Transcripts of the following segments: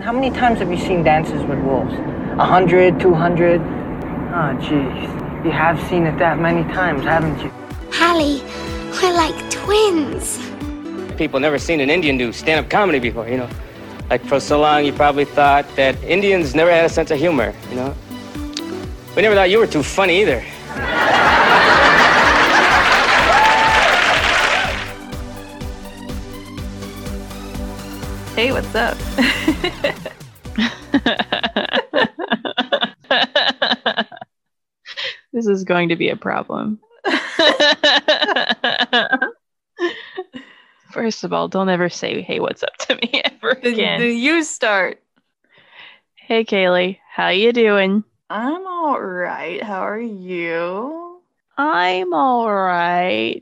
How many times have you seen Dances with Wolves? 100, 200? Oh, jeez. You have seen it that many times, haven't you? Hallie, we're like twins. People never seen an Indian do stand-up comedy before, you know. Like, for so long, you probably thought that Indians never had a sense of humor, you know. We never thought you were too funny either. Hey, what's up? This is going to be a problem. First of all, don't ever say, hey, what's up to me ever again. You start. Hey, Kaylee, how you doing? I'm all right. How are you? I'm all right.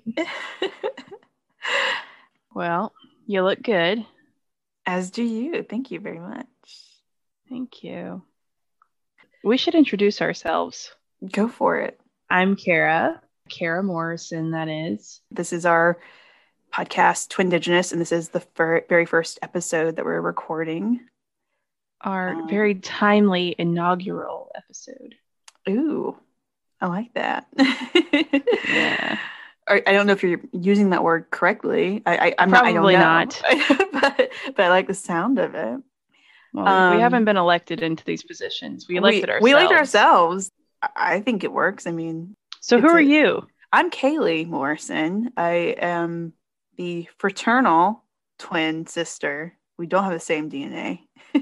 Well, you look good. As do you. Thank you very much. Thank you. We should introduce ourselves. Go for it. I'm Kara Morrison, that is. This is our podcast, Twindigenous, and this is the very first episode that we're recording. Our very timely inaugural episode. Ooh, I like that. Yeah. I don't know if you're using that word correctly. I'm Probably not. but I like the sound of it. Well, we haven't been elected into these positions. We elected ourselves. We elected ourselves. I think it works. I mean, so who are you? I'm Kaylee Morrison. I am the fraternal twin sister. We don't have the same DNA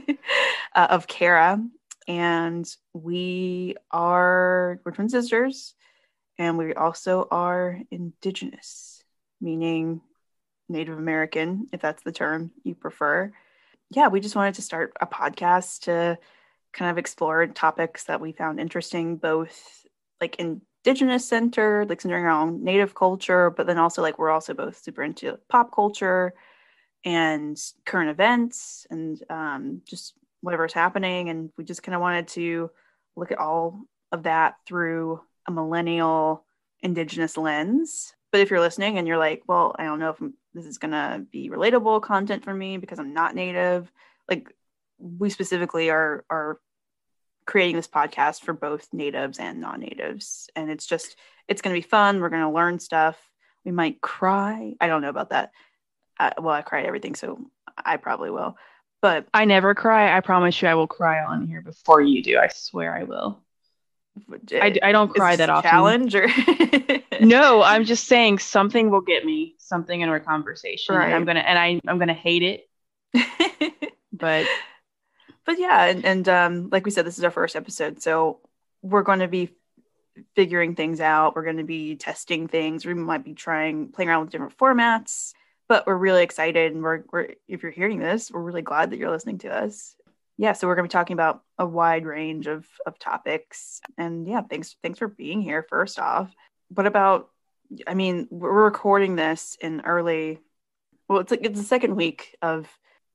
of Kara, and we're twin sisters, and we also are Indigenous, meaning Native American, if that's the term you prefer. Yeah, we just wanted to start a podcast to kind of explore topics that we found interesting, both like Indigenous centered, like centering around Native culture, but then also like we're also both super into pop culture and current events and just whatever's happening. And we just kind of wanted to look at all of that through a millennial Indigenous lens. But if you're listening and you're like, well, I don't know if this is going to be relatable content for me because I'm not Native, like we specifically are creating this podcast for both natives and non-natives. And it's going to be fun. We're going to learn stuff. We might cry. I don't know about that. I cry at everything, so I probably will. But I never cry. I promise you I will cry on here before you do. I swear I will. I don't cry that often. Challenge or No, I'm just saying something will get me, something in our conversation. Right. And I'm gonna hate it. But yeah, and like we said, this is our first episode, so we're going to be figuring things out. We're going to be testing things. We might be playing around with different formats, but we're really excited. And we're if you're hearing this, we're really glad that you're listening to us. Yeah, so we're going to be talking about a wide range of topics. And yeah, thanks for being here, first off. What about, I mean, we're recording this in it's the second week of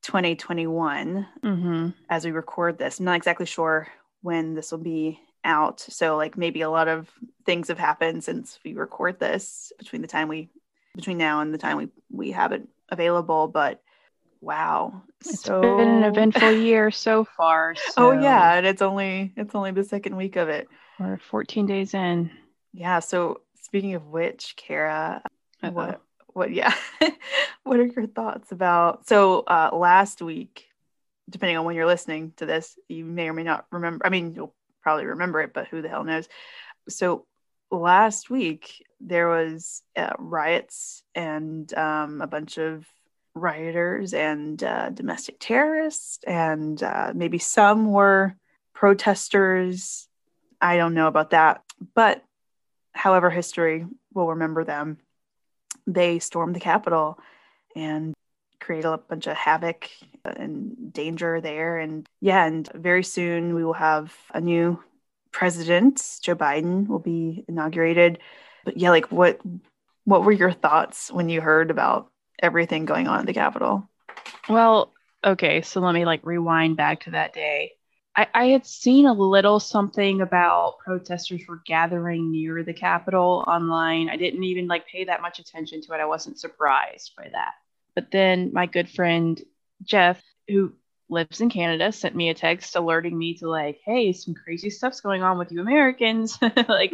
2021 as we record this. I'm not exactly sure when this will be out. So like maybe a lot of things have happened since we record this between now and the time we have it available. But wow, it's been an eventful year so far. So oh yeah, and it's only the second week of it. We're 14 days in. Yeah. So speaking of which, Kara, Uh-oh. what are your thoughts about? So last week, depending on when you're listening to this, you may or may not remember. I mean, you'll probably remember it, but who the hell knows? So last week there was riots and a bunch of rioters and domestic terrorists, and maybe some were protesters. I don't know about that, but however history will remember them, they stormed the Capitol and created a bunch of havoc and danger there. And yeah, and very soon we will have a new president. Joe Biden will be inaugurated. But yeah, like what were your thoughts when you heard about everything going on at the Capitol? Well, okay, so let me rewind back to that day. I had seen a little something about protesters were gathering near the Capitol online. I didn't even pay that much attention to it. I wasn't surprised by that. But then my good friend Jeff, who lives in Canada, sent me a text alerting me to like, hey, some crazy stuff's going on with you Americans. Like,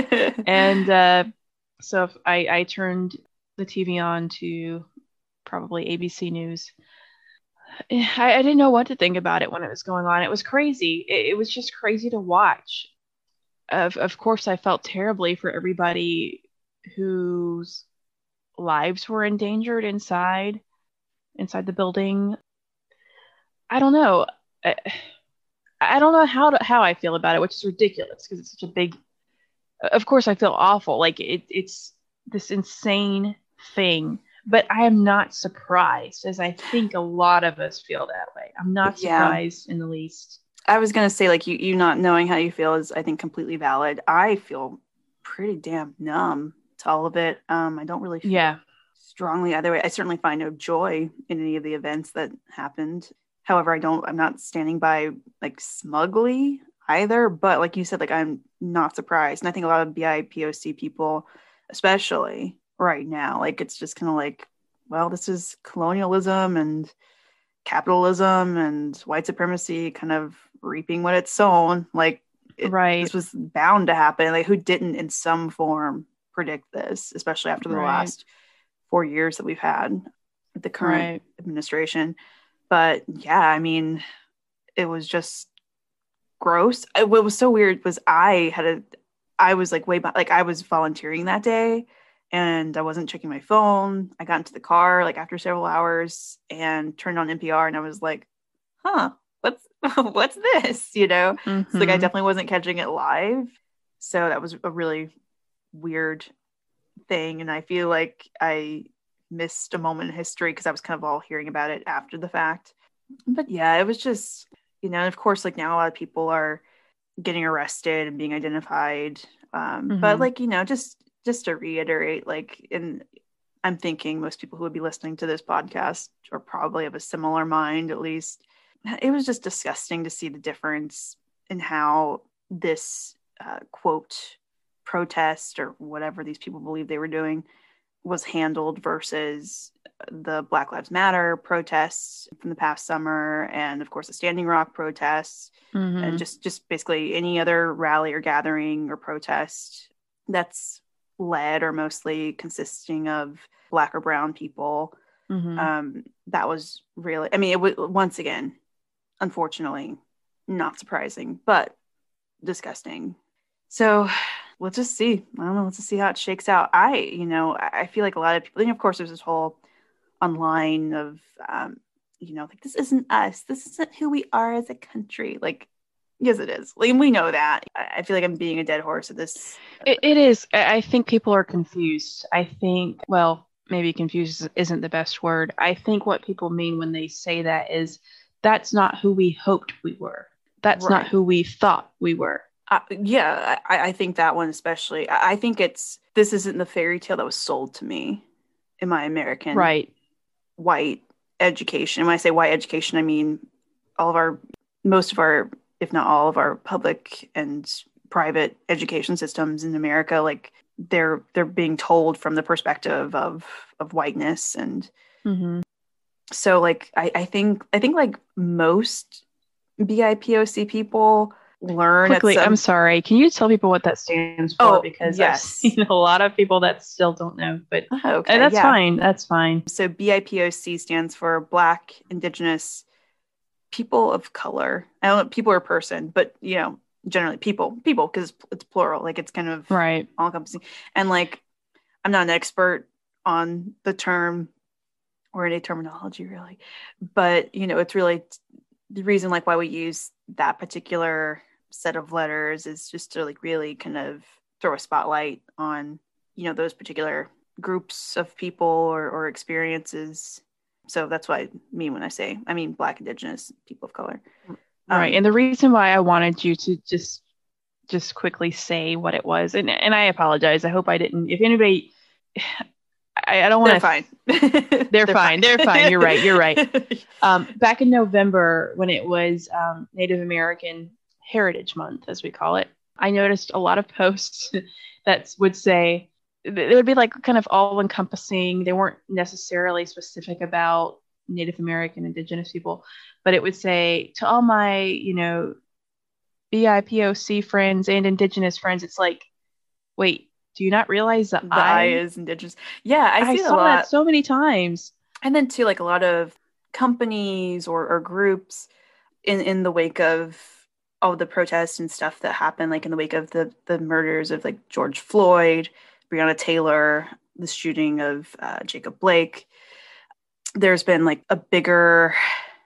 and so I turned the TV on to probably ABC News. I didn't know what to think about it when it was going on. It was crazy. It was just crazy to watch. Of course, I felt terribly for everybody whose lives were endangered inside the building. I don't know. I don't know how I feel about it, which is ridiculous because it's such a big. Of course, I feel awful. Like it's this insane thing, but I am not surprised, as I think a lot of us feel that way. I'm not surprised in the least. I was gonna say, like, you not knowing how you feel is, I think, completely valid. I feel pretty damn numb to all of it. I don't really feel strongly either way. I certainly find no joy in any of the events that happened. However, I'm not standing by like smugly either, but like you said, like, I'm not surprised. And I think a lot of BIPOC people, especially right now, like, it's just kind of like, well, this is colonialism and capitalism and white supremacy kind of reaping what it's sown. Like, this was bound to happen. Like, who didn't in some form predict this, especially after the last 4 years that we've had with the current administration. But yeah, I mean, it was just gross. What was so weird was I was like way back, like I was volunteering that day and I wasn't checking my phone. I got into the car like after several hours and turned on NPR and I was like, what's this? You know? Mm-hmm. So like I definitely wasn't catching it live. So that was a really weird thing. And I feel like I missed a moment in history because I was kind of all hearing about it after the fact. But yeah, it was just, you know, and of course, like now a lot of people are getting arrested and being identified. But like, you know, just to reiterate, like, and I'm thinking most people who would be listening to this podcast are probably of a similar mind, at least. It was just disgusting to see the difference in how this quote protest or whatever these people believe they were doing was handled versus the Black Lives Matter protests from the past summer, and of course the Standing Rock protests, and just basically any other rally or gathering or protest that's led or mostly consisting of Black or brown people. That was really, I mean, it was, once again, unfortunately, not surprising, but disgusting. So we'll just see. I don't know. Let's just see how it shakes out. I feel like a lot of people, and of course, there's this whole online of, like, this isn't us. This isn't who we are as a country. Like, yes, it is. Like, we know that. I feel like I'm being a dead horse at this. It is. I think people are confused. I think, well, maybe confused isn't the best word. I think what people mean when they say that is that's not who we hoped we were. That's not who we thought we were. I think that one especially. I think this isn't the fairy tale that was sold to me in my American white education. And when I say white education, I mean most of our, if not all of our public and private education systems in America. Like they're being told from the perspective of whiteness, and so like I think like most BIPOC people learn quickly. I'm sorry. Can you tell people what that stands for? Because I've seen a lot of people that still don't know. But that's fine. That's fine. So BIPOC stands for Black, Indigenous, People of Color. I don't know, people are person, but you know, generally people because it's plural. Like it's kind of all encompassing. And like, I'm not an expert on the term or any terminology really, but you know, it's really the reason like why we use that particular set of letters is just to like really kind of throw a spotlight on, you know, those particular groups of people or experiences. So that's what I mean when I mean Black, Indigenous, people of color. Right. And the reason why I wanted you to just quickly say what it was, and I apologize. I hope I didn't. If anybody, I don't want to. They're fine. They're fine. They're fine. You're right. Back in November, when it was Native American Heritage Month, as we call it, I noticed a lot of posts that would say, they would be like kind of all encompassing. They weren't necessarily specific about Native American, Indigenous people, but it would say to all my, BIPOC friends and Indigenous friends, it's like, wait, do you not realize that The I is Indigenous. Yeah, I see it a saw lot. that so many times. And then too, like a lot of companies or groups in the wake of all the protests and stuff that happened, like in the wake of the murders of like George Floyd, Breonna Taylor, the shooting of Jacob Blake, there's been like a bigger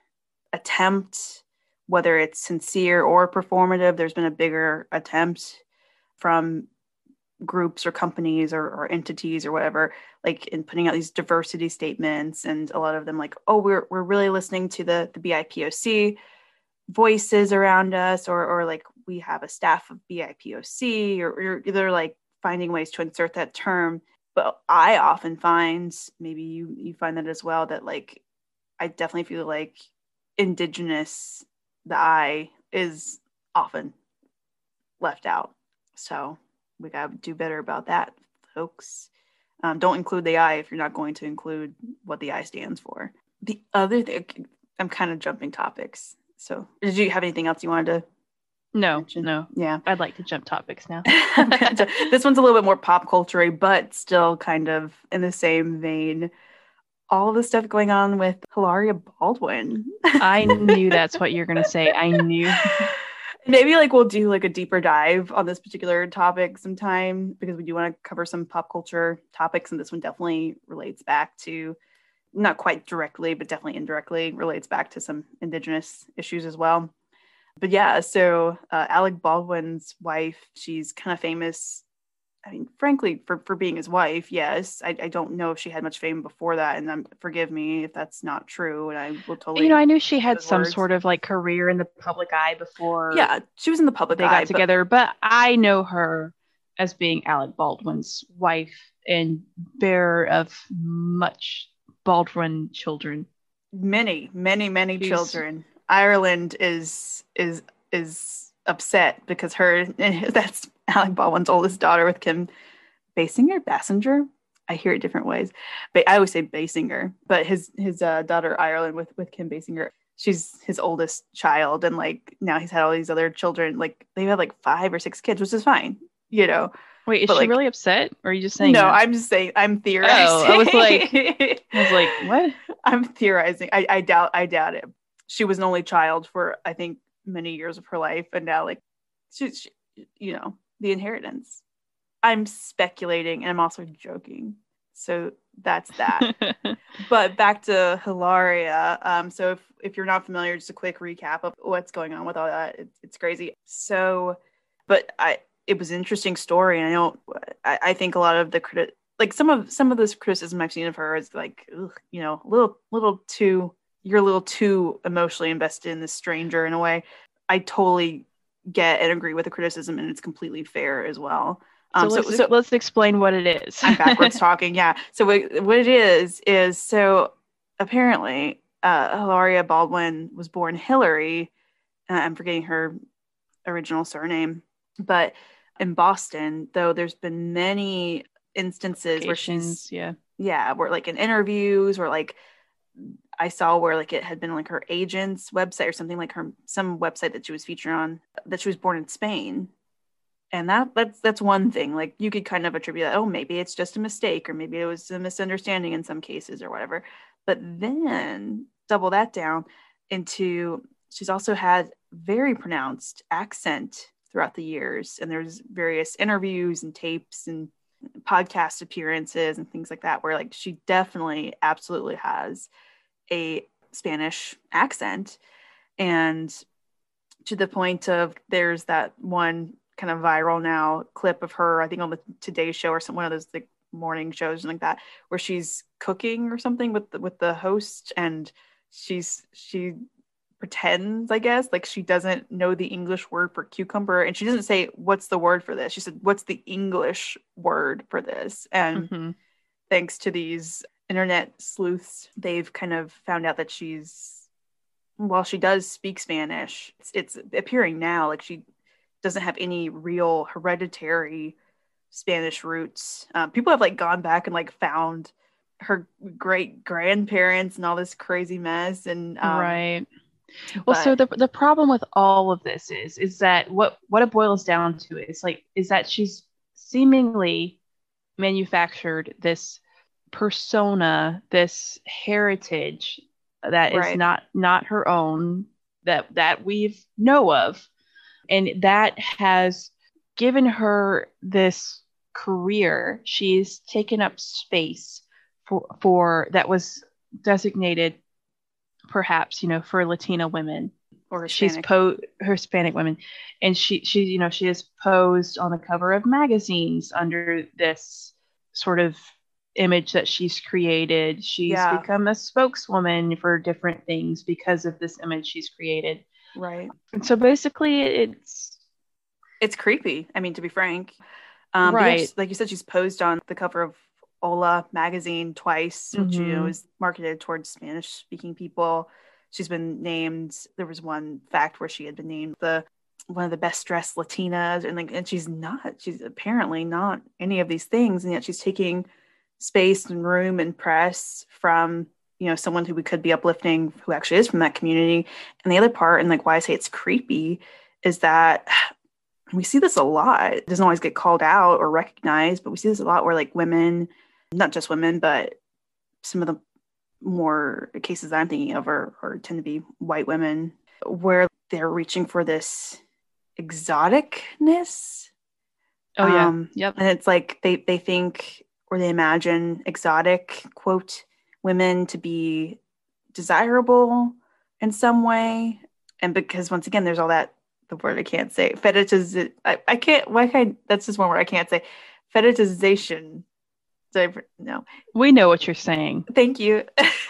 attempt, whether it's sincere or performative, there's been a bigger attempt from groups or companies or entities or whatever, like in putting out these diversity statements, and a lot of them like, oh, we're really listening to the BIPOC voices around us, or like we have a staff of BIPOC, or they're like finding ways to insert that term. But I often find, maybe you find that as well, that like I definitely feel like Indigenous, the I is often left out. So we gotta do better about that, folks. Don't include the I if you're not going to include what the I stands for. The other thing, I'm kind of jumping topics. So did you have anything else you wanted to mention? No. Yeah. I'd like to jump topics now. This one's a little bit more pop culture-y, but still kind of in the same vein. All the stuff going on with Hilaria Baldwin. I knew that's what you're going to say. I knew. Maybe like we'll do like a deeper dive on this particular topic sometime, because we do want to cover some pop culture topics, and this one definitely relates back to, not quite directly, but definitely indirectly relates back to some Indigenous issues as well. But yeah, so Alec Baldwin's wife, she's kind of famous, I mean, frankly, for being his wife, yes. I don't know if she had much fame before that, and forgive me if that's not true, and I will totally... I knew she had some sort of like career in the public eye before. Yeah, she was in the public eye. They got together, but I know her as being Alec Baldwin's wife and bearer of much Baldwin children. Many children. Ireland is upset because that's Alec Baldwin's oldest daughter with Kim Basinger. I hear it different ways, but I always say Basinger. But his daughter Ireland with Kim Basinger, she's his oldest child, and like now he's had all these other children. Like they've had like 5 or 6 kids, which is fine, Wait, is she really upset? Or are you just saying? No, that? I'm just saying. I'm theorizing. Oh, I was like, what? I'm theorizing. I doubt it. She was an only child for, I think, many years of her life, and now like she the inheritance. I'm speculating, and I'm also joking. So that's that. But back to Hilaria. So if you're not familiar, just a quick recap of what's going on with all that. It's crazy. So, but it was an interesting story, and I think a lot of the some of this criticism I've seen of her is like, you're a little too emotionally invested in this stranger in a way. I totally get and agree with the criticism, and it's completely fair as well. So let's explain what it is. I'm backwards talking. Yeah. So what it is so apparently Hilaria Baldwin was born Hillary. I'm forgetting her original surname, but in Boston, though there's been many instances where she's where like in interviews, or like I saw where like it had been like her agent's website or something, like some website that she was featured on, that she was born in Spain. And that's one thing. Like you could kind of attribute that, oh, maybe it's just a mistake, or maybe it was a misunderstanding in some cases or whatever. But then double that down into, she's also had very pronounced accent throughout the years. And there's various interviews and tapes and podcast appearances and things like that, where like she definitely absolutely has a Spanish accent. And to the point of, there's that one kind of viral now clip of her, I think on the Today Show or one of those like morning shows like that, where she's cooking or something with the host, and she pretends, I guess, like she doesn't know the English word for cucumber, and she doesn't say, what's the word for this? She said, what's the English word for this? And thanks to these internet sleuths, they've kind of found out that she does speak Spanish. It's appearing now like she doesn't have any real hereditary Spanish roots. People have like gone back and like found her great grandparents and all this crazy mess. And Right. Well, so but the problem with all of this is that what it boils down to is that she's seemingly manufactured this persona, this heritage that is right, not her own, that we've know of, and that has given her this career. She's taken up space for that was designated perhaps, for Latina women. or She's Hispanic. Hispanic women, and she has posed on the cover of magazines under this sort of image that she's created. She's Yeah. become a spokeswoman for different things because of this image she's created. Right. And so basically It's creepy. I mean, to be frank. Right. But yeah, like you said, she's posed on the cover of Hola magazine twice, which is marketed towards Spanish-speaking people. She's been named. There was one fact where she had been named one of the best dressed Latinas, and she's not. She's apparently not any of these things, and yet she's taking space and room and press from someone who we could be uplifting, who actually is from that community. And the other part, and why I say it's creepy, is that we see this a lot. It doesn't always get called out or recognized, but we see this a lot where women, not just women, but some of the more cases I'm thinking of are tend to be white women, where they're reaching for this exoticness. Oh yeah. Yep. And it's they think, or they imagine exotic, quote, women to be desirable in some way. And because once again, there's all that, the word I can't say, fetishization. I can't, that's just one word I can't say. Fetishization. No. We know what you're saying. Thank you.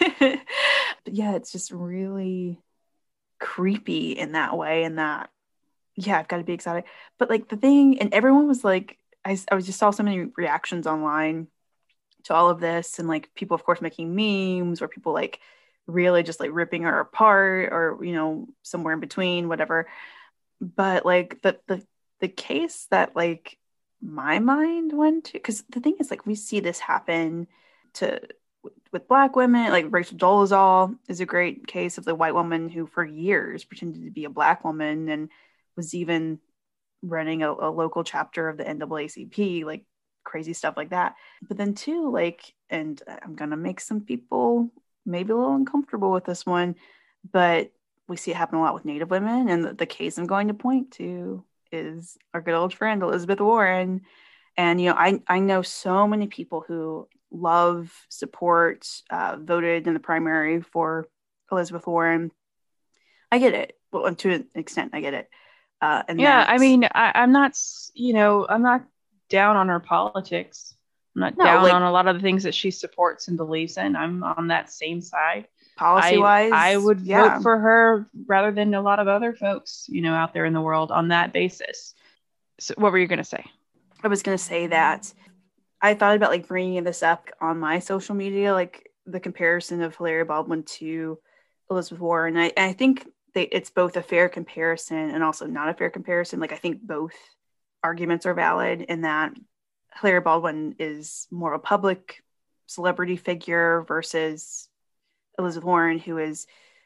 But yeah, it's just really creepy in that way, and that, yeah, I've got to be exotic. But the thing, and everyone was I was just saw so many reactions online to all of this, and people, of course, making memes, or people really just ripping her apart, or somewhere in between, whatever. But the case that my mind went to, because the thing is we see this happen with Black women. Rachel Dolezal is a great case of the white woman who for years pretended to be a Black woman and was even running a local chapter of the NAACP, crazy stuff like that. But then too, and I'm gonna make some people maybe a little uncomfortable with this one, but we see it happen a lot with Native women. And the case I'm going to point to is our good old friend Elizabeth Warren. And I know so many people who love, support, voted in the primary for Elizabeth Warren. I get it. Well, to an extent, I get it. And yeah, I mean, I'm not, I'm not down on her politics. I'm not down on a lot of the things that she supports and believes in. I'm on that same side. Policy-wise, I would vote for her rather than a lot of other folks, out there in the world on that basis. So what were you going to say? I was going to say that I thought about bringing this up on my social media, the comparison of Hilaria Baldwin to Elizabeth Warren. I think it's both a fair comparison and also not a fair comparison. I think both arguments are valid in that Hilaria Baldwin is more of a public celebrity figure versus Elizabeth Warren, who is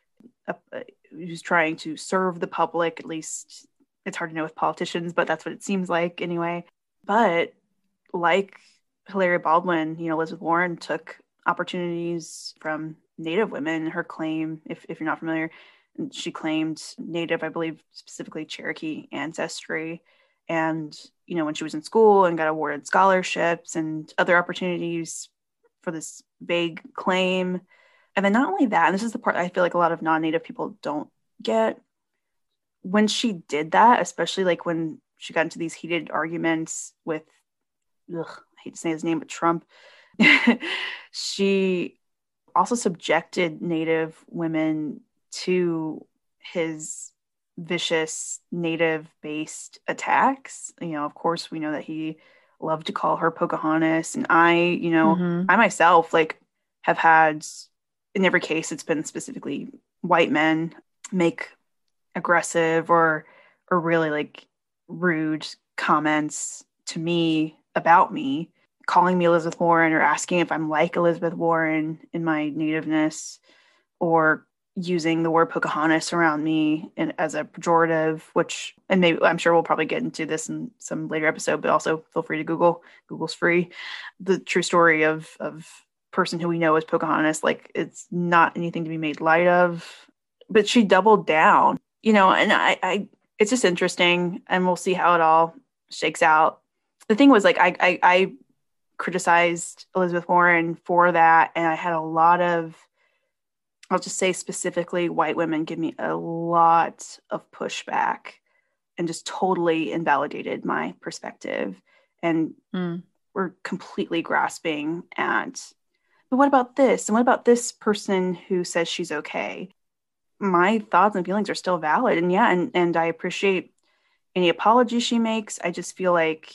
who's trying to serve the public. At least it's hard to know with politicians, but that's what it seems like anyway. But like Hilaria Baldwin, Elizabeth Warren took opportunities from Native women. Her claim, if you're not familiar, she claimed Native, I believe specifically Cherokee ancestry. And, when she was in school and got awarded scholarships and other opportunities for this big claim. And then not only that, and this is the part I feel like a lot of non-Native people don't get, when she did that, especially when she got into these heated arguments with, I hate to say his name, but Trump, she also subjected Native women to his vicious Native-based attacks. Of course, we know that he loved to call her Pocahontas. And I myself, have had, in every case, it's been specifically white men make aggressive or really rude comments to me about me, calling me Elizabeth Warren or asking if I'm like Elizabeth Warren in my nativeness, or using the word Pocahontas around me as a pejorative, which, and maybe I'm sure we'll probably get into this in some later episode, but also feel free to Google's free, the true story of person who we know as Pocahontas. Like, it's not anything to be made light of, but she doubled down, and I it's just interesting, and we'll see how it all shakes out. The thing was, like, I criticized Elizabeth Warren for that, and I had a lot of, I'll just say specifically, white women give me a lot of pushback and just totally invalidated my perspective, and were completely grasping at, but what about this? And what about this person who says she's okay? My thoughts and feelings are still valid. And yeah, and I appreciate any apology she makes. I just feel like,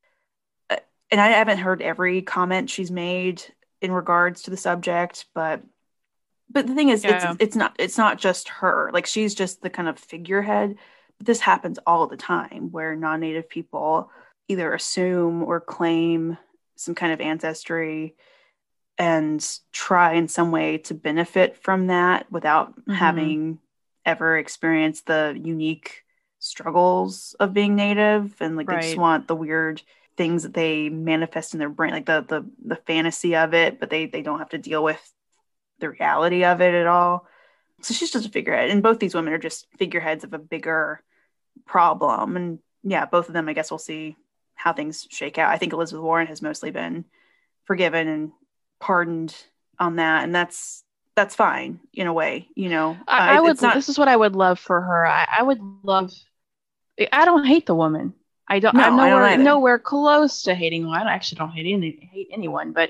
and I haven't heard every comment she's made in regards to the subject, but the thing is, it's not just her. Like, she's just the kind of figurehead. But this happens all the time, where non-native people either assume or claim some kind of ancestry and try in some way to benefit from that without having ever experienced the unique struggles of being native. And like, they just want the weird things that they manifest in their brain, like the fantasy of it, but they don't have to deal with the reality of it at all. So she's just a figurehead, and both these women are just figureheads of a bigger problem. And yeah, both of them, I guess we'll see how things shake out. I think Elizabeth Warren has mostly been forgiven and pardoned on that, and that's fine in a way. I would not, this is what I would love for her. I would love, I don't hate the woman. I'm nowhere close to hating one. I actually don't hate anyone, but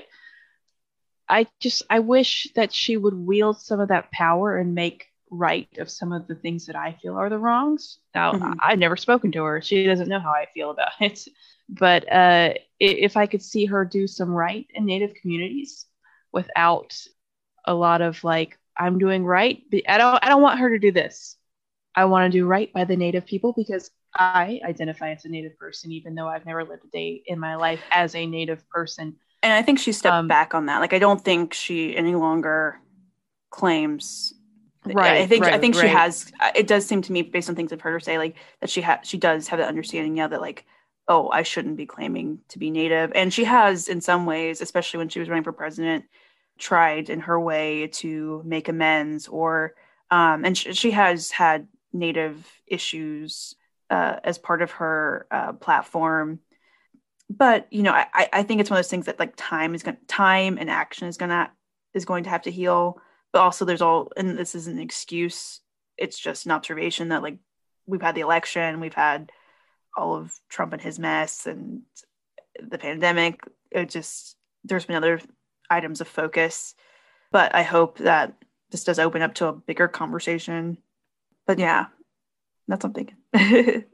I wish that she would wield some of that power and make right of some of the things that I feel are the wrongs. Now, I've never spoken to her. She doesn't know how I feel about it. But if I could see her do some right in Native communities without a lot of like, I'm doing right, but I don't want her to do this. I want to do right by the Native people, because I identify as a Native person, even though I've never lived a day in my life as a Native person. And I think she stepped back on that. Like, I don't think she any longer claims. Right. I think she has. It does seem to me, based on things I've heard her say, like that she does have that understanding now that, like, oh, I shouldn't be claiming to be Native. And she has, in some ways, especially when she was running for president, tried in her way to make amends, or and she has had Native issues as part of her platform. But I think it's one of those things that, like, time and action is going to have to heal. But also, and this isn't an excuse. It's just an observation that, like, we've had the election, we've had all of Trump and his mess, and the pandemic. There's been other items of focus. But I hope that this does open up to a bigger conversation. But yeah, that's what I'm thinking.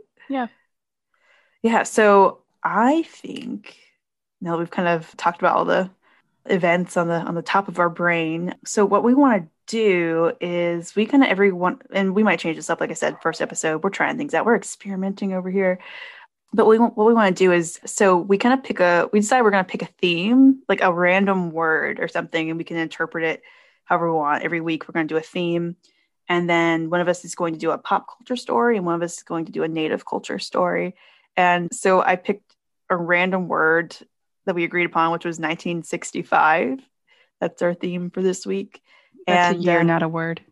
Yeah. So I think now that we've kind of talked about all the events on the top of our brain, so what we want to do is we kind of everyone, and we might change this up. Like I said, first episode, we're trying things out. We're experimenting over here. But what we want to do is, so we kind of we decide we're going to pick a theme, like a random word or something, and we can interpret it however we want. Every week we're going to do a theme. And then one of us is going to do a pop culture story, and one of us is going to do a Native culture story. And so I picked a random word that we agreed upon, which was 1965. That's our theme for this week. That's a year, not a word.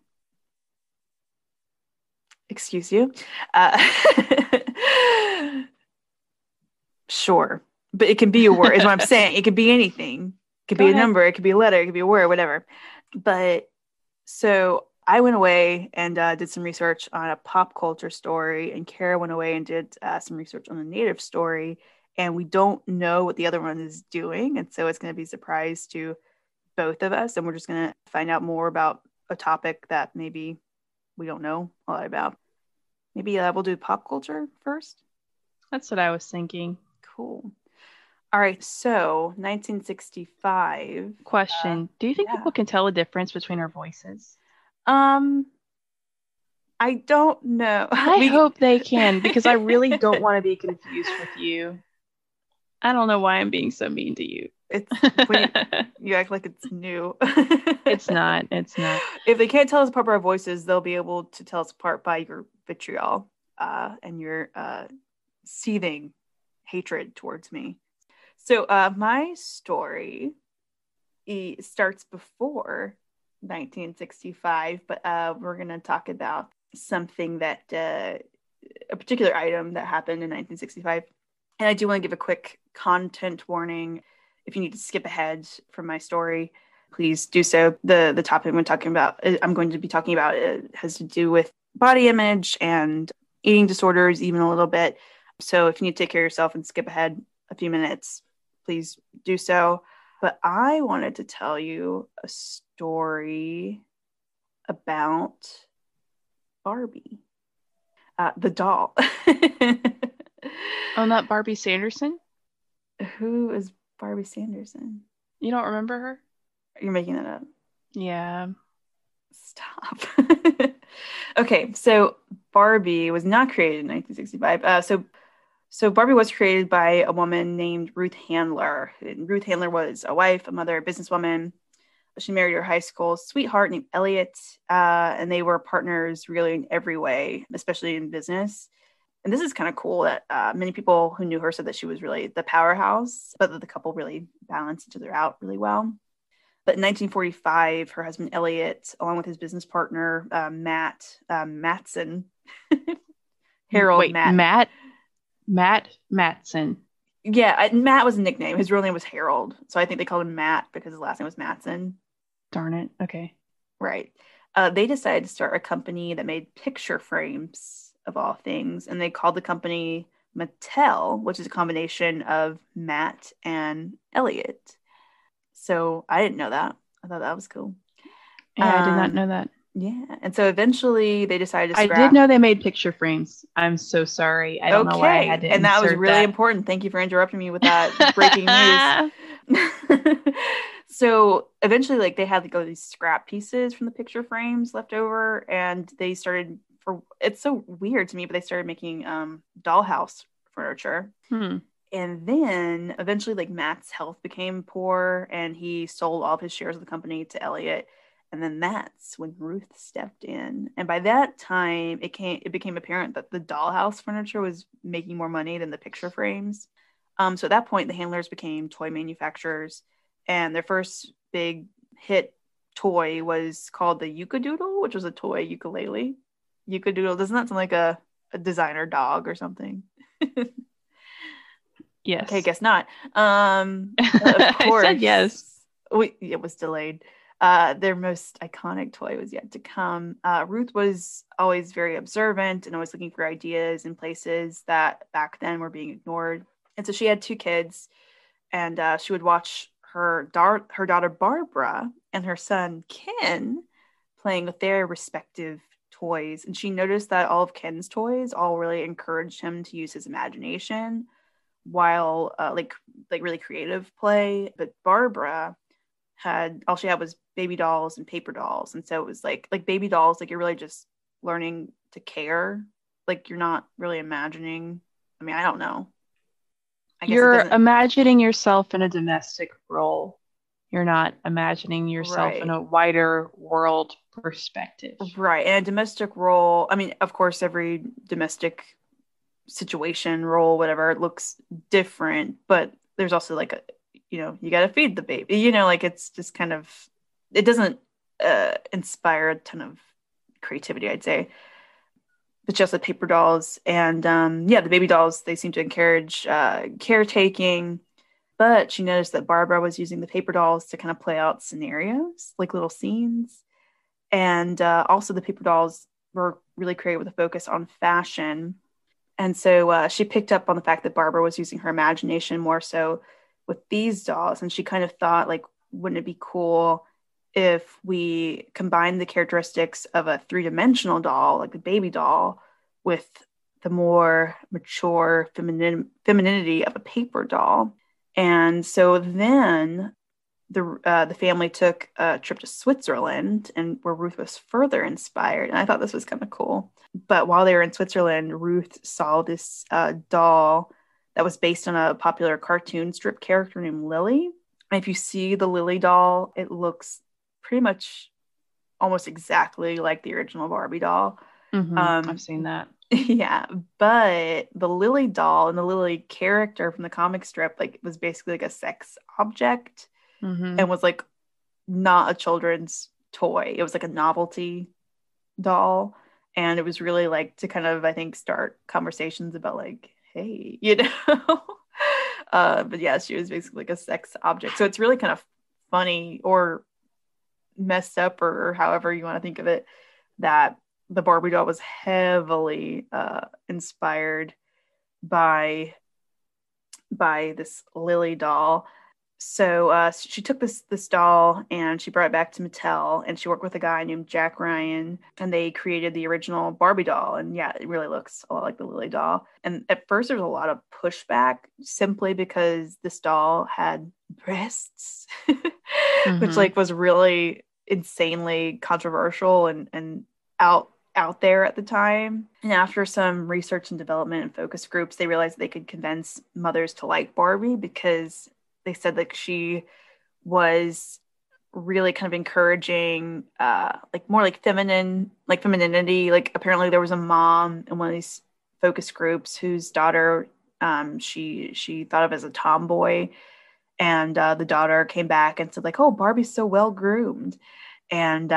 Excuse you. Sure. But it can be a word, is what I'm saying. It could be anything. It could be a number. It could be a letter. It could be a word, whatever. But so I went away and did some research on a pop culture story, and Kara went away and did some research on a Native story, and we don't know what the other one is doing, and so it's going to be a surprise to both of us, and we're just going to find out more about a topic that maybe we don't know a lot about. Maybe we'll do pop culture first. That's what I was thinking. Cool. All right, so 1965. Question: do you think people can tell a difference between our voices? I don't know. I hope they can, because I really don't want to be confused with you. I don't know why I'm being so mean to you. It's when you act like it's new. It's not. It's not. If they can't tell us apart by our voices, they'll be able to tell us apart by your vitriol and your seething hatred towards me. So my story starts before 1965, but we're going to talk about something that a particular item that happened in 1965. And I do want to give a quick content warning. If you need to skip ahead from my story, please do so. The topic I'm going to be talking about has to do with body image and eating disorders, even a little bit. So if you need to take care of yourself and skip ahead a few minutes, please do so. But I wanted to tell you a story about Barbie, the doll. Oh, not Barbie Sanderson? Who is Barbie Sanderson? You don't remember her? You're making that up. Yeah. Stop. Okay, so Barbie was not created in 1965. So Barbie was created by a woman named Ruth Handler. And Ruth Handler was a wife, a mother, a businesswoman. She married her high school sweetheart named Elliot, and they were partners really in every way, especially in business. And this is kind of cool that many people who knew her said that she was really the powerhouse, but that the couple really balanced each other out really well. But in 1945, her husband Elliot, along with his business partner Matson, Harold Wait, Matt Matson. Yeah, Matt was a nickname. His real name was Harold, so I think they called him Matt because his last name was Matson. Darn it. Okay. Right. They decided to start a company that made picture frames of all things, and they called the company Mattel, which is a combination of Matt and Elliot. So I didn't know that. I thought that was cool. Yeah, I did not know that. Yeah, and so eventually they decided to scrap. I did know they made picture frames. I'm so sorry. I don't know why I had to and that was really that. important. Thank you for interrupting me with that breaking news. So eventually, like, they had like all these scrap pieces from the picture frames left over, and they started it's so weird to me, but they started making dollhouse furniture. And then eventually, like, Matt's health became poor, and he sold all of his shares of the company to Elliot. And then that's when Ruth stepped in. And by that time, it became apparent that the dollhouse furniture was making more money than the picture frames. So at that point, the Handlers became toy manufacturers. And their first big hit toy was called the Yukadoodle, which was a toy ukulele. Yukadoodle, doesn't that sound like a designer dog or something? Yes. Okay, guess not. Of course. I said yes. It was delayed. Their most iconic toy was yet to come. Ruth was always very observant and always looking for ideas in places that back then were being ignored. And so she had two kids, and she would watch her daughter Barbara and her son Ken playing with their respective toys. And she noticed that all of Ken's toys all really encouraged him to use his imagination while like really creative play. But Barbara all she had was baby dolls and paper dolls, and so it was like baby dolls, like, you're really just learning to care, like, you're not really imagining. I mean, I don't know, I guess you're imagining yourself in a domestic role. You're not imagining yourself in a wider world perspective, right? And a domestic role, I mean, of course every domestic situation, role, whatever, it looks different, but there's also like you got to feed the baby, like, it's just kind of, it doesn't inspire a ton of creativity, I'd say. But just the paper dolls and the baby dolls, they seem to encourage caretaking. But she noticed that Barbara was using the paper dolls to kind of play out scenarios, like little scenes. And also the paper dolls were really created with a focus on fashion. And so she picked up on the fact that Barbara was using her imagination more so with these dolls. And she kind of thought, like, wouldn't it be cool if we combine the characteristics of a three-dimensional doll, like the baby doll, with the more mature femininity of a paper doll? And so then the family took a trip to Switzerland, and where Ruth was further inspired. And I thought this was kind of cool. But while they were in Switzerland, Ruth saw this doll that was based on a popular cartoon strip character named Lily. And if you see the Lily doll, it looks pretty much almost exactly like the original Barbie doll. I've seen that. Yeah, but the Lily doll and the Lily character from the comic strip like was basically like a sex object and was like not a children's toy. It was like a novelty doll, and it was really like to kind of, I think, start conversations about like, hey, you know. But yeah, she was basically like a sex object, so it's really kind of funny or messed up or however you want to think of it, that the Barbie doll was heavily inspired by this Lily doll. So she took this doll and she brought it back to Mattel, and she worked with a guy named Jack Ryan, and they created the original Barbie doll. And yeah, it really looks a lot like the Lily doll. And at first there was a lot of pushback simply because this doll had breasts, which like was really insanely controversial and out there at the time. And after some research and development and focus groups, they realized they could convince mothers to like Barbie because they said like she was really kind of encouraging like more like femininity. Like apparently there was a mom in one of these focus groups whose daughter she thought of as a tomboy, and the daughter came back and said like, oh, Barbie's so well groomed. And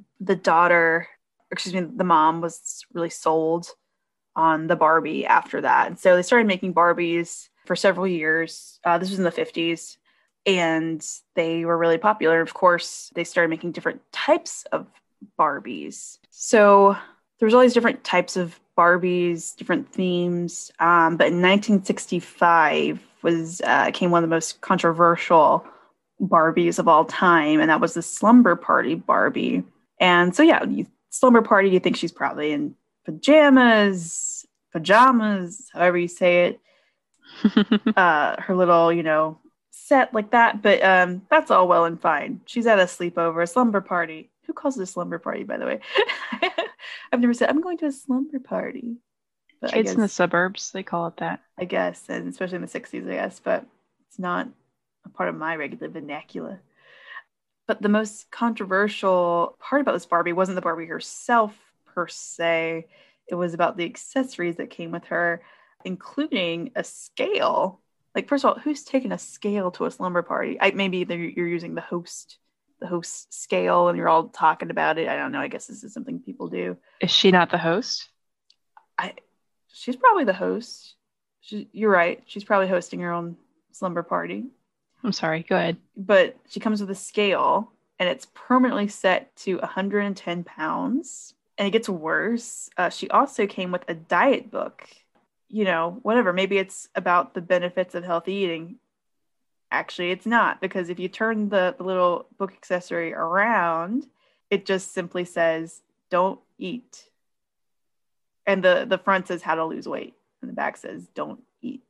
the mom was really sold on the Barbie after that. And so they started making Barbies for several years. This was in the 50s, and they were really popular. Of course, they started making different types of Barbies. So there was all these different types of Barbies, different themes. But in 1965 came one of the most controversial Barbies of all time, and that was the Slumber Party Barbie. And so yeah, Slumber Party, you think she's probably in pajamas, however you say it. Her little, set like that. But that's all well and fine. She's at a sleepover, a slumber party. Who calls it a slumber party, by the way? I've never said, I'm going to a slumber party. But Kids in the suburbs, they call it that. I guess, and especially in the 60s, I guess. But it's not a part of my regular vernacular. But the most controversial part about this Barbie wasn't the Barbie herself, per se. It was about the accessories that came with her, including a scale. Like, first of all, who's taking a scale to a slumber party? Maybe you're using the host scale, and you're all talking about it. I don't know. I guess this is something people do. Is she not the host? She's probably the host. You're right. She's probably hosting her own slumber party. I'm sorry, go ahead. But she comes with a scale, and it's permanently set to 110 pounds. And it gets worse. She also came with a diet book. Whatever. Maybe it's about the benefits of healthy eating. Actually, it's not, because if you turn the little book accessory around, it just simply says, don't eat. And the front says how to lose weight, and the back says, don't eat.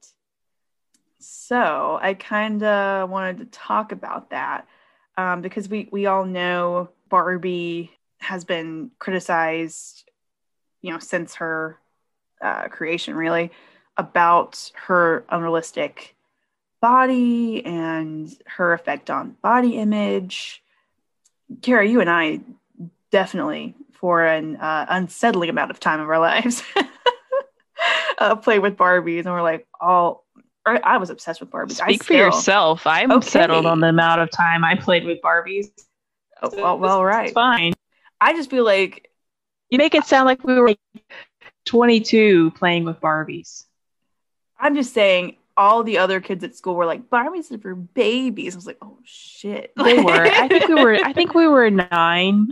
So I kind of wanted to talk about that because we all know Barbie has been criticized, since her creation, really, about her unrealistic body and her effect on body image. Kara, you and I definitely, for an unsettling amount of time of our lives, play with Barbies, and we're like I was obsessed with Barbies. Speak for yourself. I'm settled on the amount of time I played with Barbies. Oh, well, right. It's fine. I just feel like you make it sound like we were 22 playing with Barbies. I'm just saying all the other kids at school were like, Barbies are for babies. I was like, oh shit. They were. I think we were 9.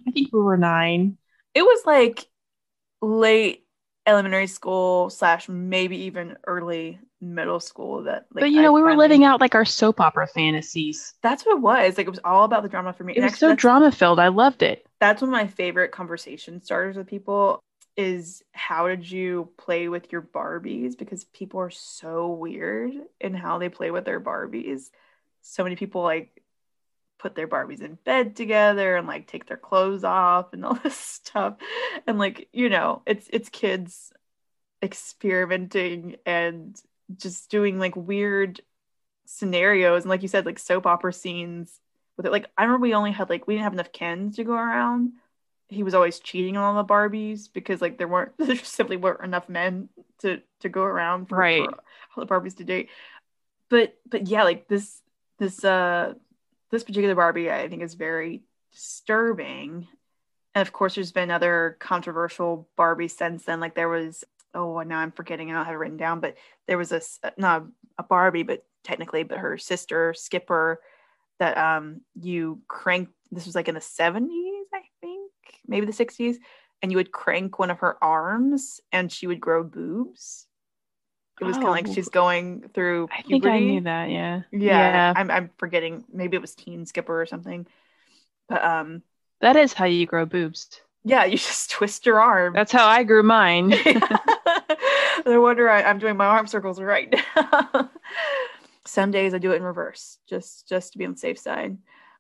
It was like late elementary school / maybe even early middle school but we were living out like our soap opera fantasies. That's what it was. Like, it was all about the drama for me. It was so drama filled. I loved it. That's one of my favorite conversation starters with people is, how did you play with your Barbies? Because people are so weird in how they play with their Barbies. So many people like put their Barbies in bed together and like take their clothes off and all this stuff. And like, it's kids experimenting and just doing like weird scenarios and like you said, like soap opera scenes with it. Like I remember we didn't have enough Kens to go around. He was always cheating on all the Barbies because like there just simply weren't enough men to go around for all the Barbies to date. But yeah, like this particular Barbie I think is very disturbing. And of course there's been other controversial Barbies since then. Like there was, oh, now I'm forgetting, I don't have it written down, but there was not a Barbie, but technically, but her sister Skipper that you cranked. This was like in the 70s, I think, maybe the 60s, and you would crank one of her arms and she would grow boobs. It was kind of like she's going through puberty. I think I knew that. Yeah. I'm forgetting. Maybe it was Teen Skipper or something. But that is how you grow boobs. Yeah, you just twist your arm. That's how I grew mine. No wonder I'm doing my arm circles right now. Some days I do it in reverse, just to be on the safe side.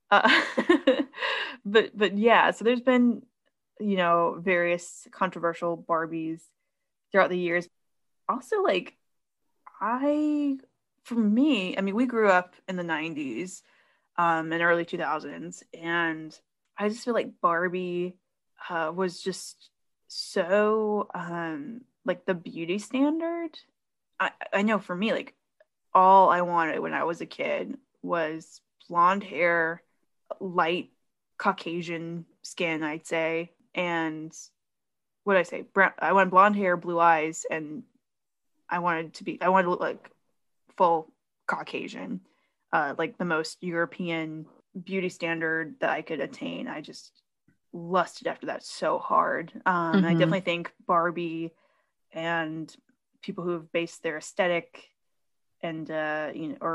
But yeah, so there's been, various controversial Barbies throughout the years. Also, like, for me, I mean, we grew up in the 90s and early 2000s, and I just feel like Barbie was just so like the beauty standard. I know for me, like, all I wanted when I was a kid was blonde hair, light Caucasian skin, I'd say, and what did I say? Brown. I wanted blonde hair, blue eyes, and I wanted to look like full Caucasian, like the most European beauty standard that I could attain. I just lusted after that so hard. I definitely think Barbie and people who have based their aesthetic and that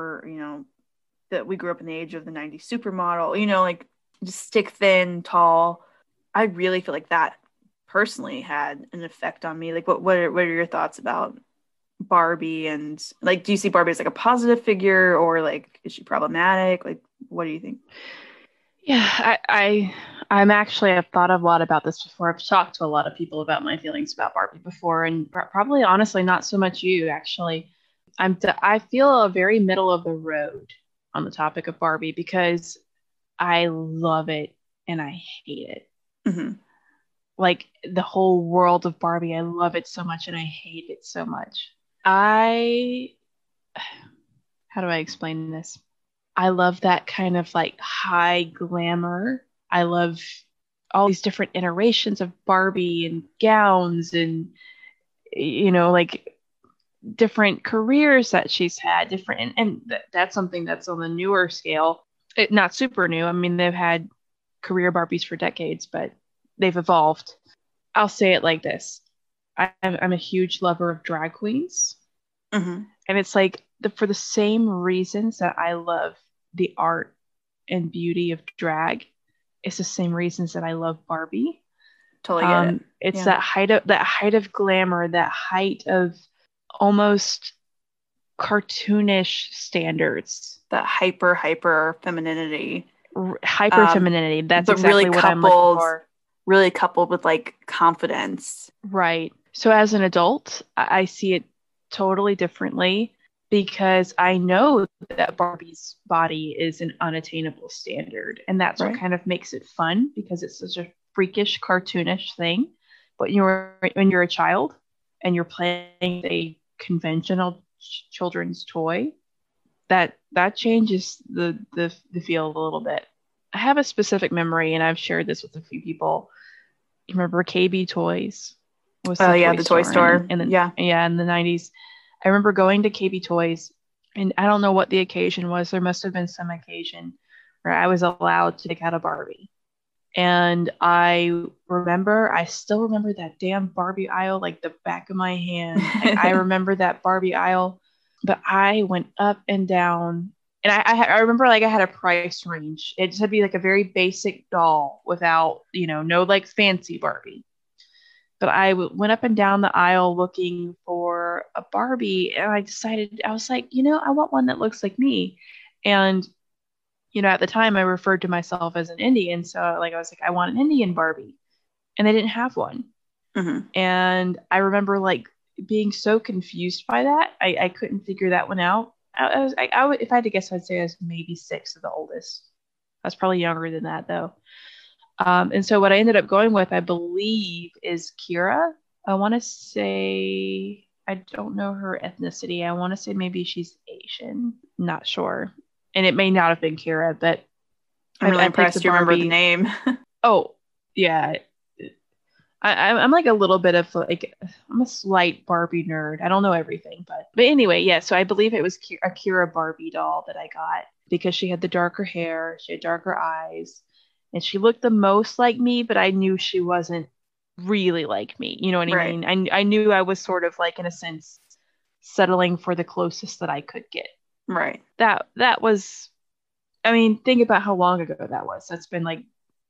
we grew up in the age of the 90s supermodel, like just stick thin, tall. I really feel like that personally had an effect on me. Like what are your thoughts about Barbie, and like, do you see Barbie as like a positive figure, or like is she problematic? Like, what do you think? Yeah, I've thought a lot about this before. I've talked to a lot of people about my feelings about Barbie before, and probably honestly not so much you actually. I feel a very middle of the road on the topic of Barbie because I love it and I hate it. Mm-hmm. Like the whole world of Barbie, I love it so much and I hate it so much. How do I explain this? I love that kind of like high glamour. I love all these different iterations of Barbie and gowns and, like different careers that she's had, different. And that's something that's on the newer scale. Not super new. I mean, they've had career Barbies for decades, but they've evolved. I'll say it like this. I'm a huge lover of drag queens. Mm-hmm. And it's like for the same reasons that I love the art and beauty of drag, it's the same reasons that I love Barbie. Totally get it. It's that height of glamour, that height of almost cartoonish standards. That hyper femininity. Hyper femininity. That's but exactly really what I'm looking for. Really coupled with like confidence. Right. So as an adult, I see it totally differently because I know that Barbie's body is an unattainable standard. And that's what kind of makes it fun because it's such a freakish, cartoonish thing. But when you're a child and you're playing a conventional children's toy, that changes the field a little bit. I have a specific memory, and I've shared this with a few people. You remember KB Toys? The toy store. In the 90s. I remember going to KB Toys, and I don't know what the occasion was. There must have been some occasion where I was allowed to take out a Barbie. And I still remember that damn Barbie aisle like the back of my hand. Like, I remember that Barbie aisle, but I went up and down. And I remember like I had a price range. It just had to be like a very basic doll without, no like fancy Barbie. But I went up and down the aisle looking for a Barbie, and I decided, I was like, I want one that looks like me. And, at the time I referred to myself as an Indian. So like, I was like, I want an Indian Barbie, and they didn't have one. Mm-hmm. And I remember like being so confused by that. I couldn't figure that one out. I would, if I had to guess, I'd say I was maybe 6 of the oldest. I was probably younger than that though. And so what I ended up going with, I believe, is Kira. I want to say, I don't know her ethnicity. I want to say maybe she's Asian. Not sure. And it may not have been Kira, but I'm really I impressed you remember the name. Oh, yeah. I'm like a little bit of like, I'm a slight Barbie nerd. I don't know everything, but anyway, yeah. So I believe it was a Kira Barbie doll that I got because she had the darker hair, she had darker eyes, and she looked the most like me, but I knew she wasn't really like me. You know what I Right. mean? I knew I was sort of like, in a sense, settling for the closest that I could get. Right. That was, I mean, think about how long ago that was. That's been like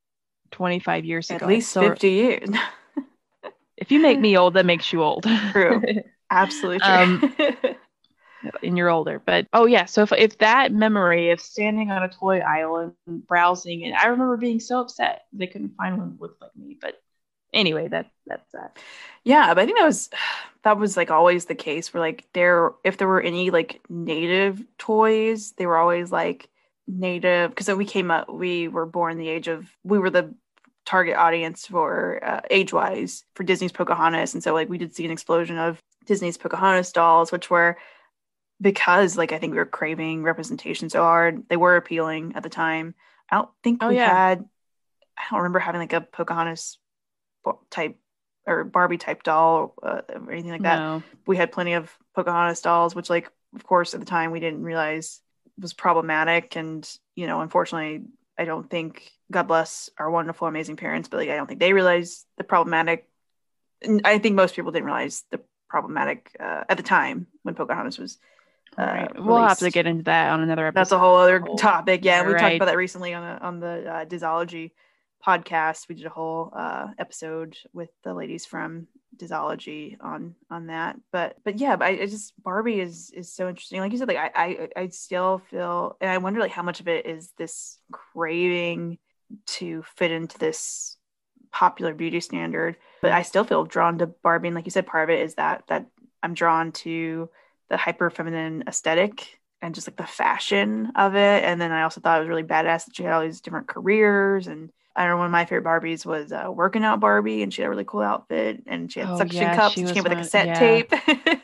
25 years ago. At least 50 years. If you make me old, that makes you old. True. Absolutely true. And you're older. But oh yeah, so if that memory of standing on a toy aisle and browsing, and I remember being so upset they couldn't find one that looked like me. But anyway, that's that. Yeah, but I think that was like always the case where like if there were any like native toys, they were always like native because we were born we were the target audience for age-wise for Disney's Pocahontas, and so like we did see an explosion of Disney's Pocahontas dolls, which were, because like I think we were craving representation so hard, they were appealing at the time. I don't think I don't remember having like a Pocahontas type or Barbie type doll or anything like that. No. We had plenty of Pocahontas dolls, which like of course at the time we didn't realize was problematic, and unfortunately I don't think, God bless our wonderful amazing parents, but like I don't think they realized the problematic. I think most people didn't realize the problematic at the time when Pocahontas was right. We'll have to get into that on another episode. That's a whole other topic. Yeah, we right. talked about that recently on the Disology podcast. We did a whole episode with the ladies from Disology on that. But yeah, but I just, Barbie is so interesting. Like you said, like I still feel, and I wonder like how much of it is this craving to fit into this popular beauty standard. But I still feel drawn to Barbie, and like you said, part of it is that I'm drawn to the hyper feminine aesthetic and just like the fashion of it. And then I also thought it was really badass that she had all these different careers. And I don't know, one of my favorite Barbies was Working Out Barbie, and she had a really cool outfit, and she had suction cups, and she came with a cassette tape.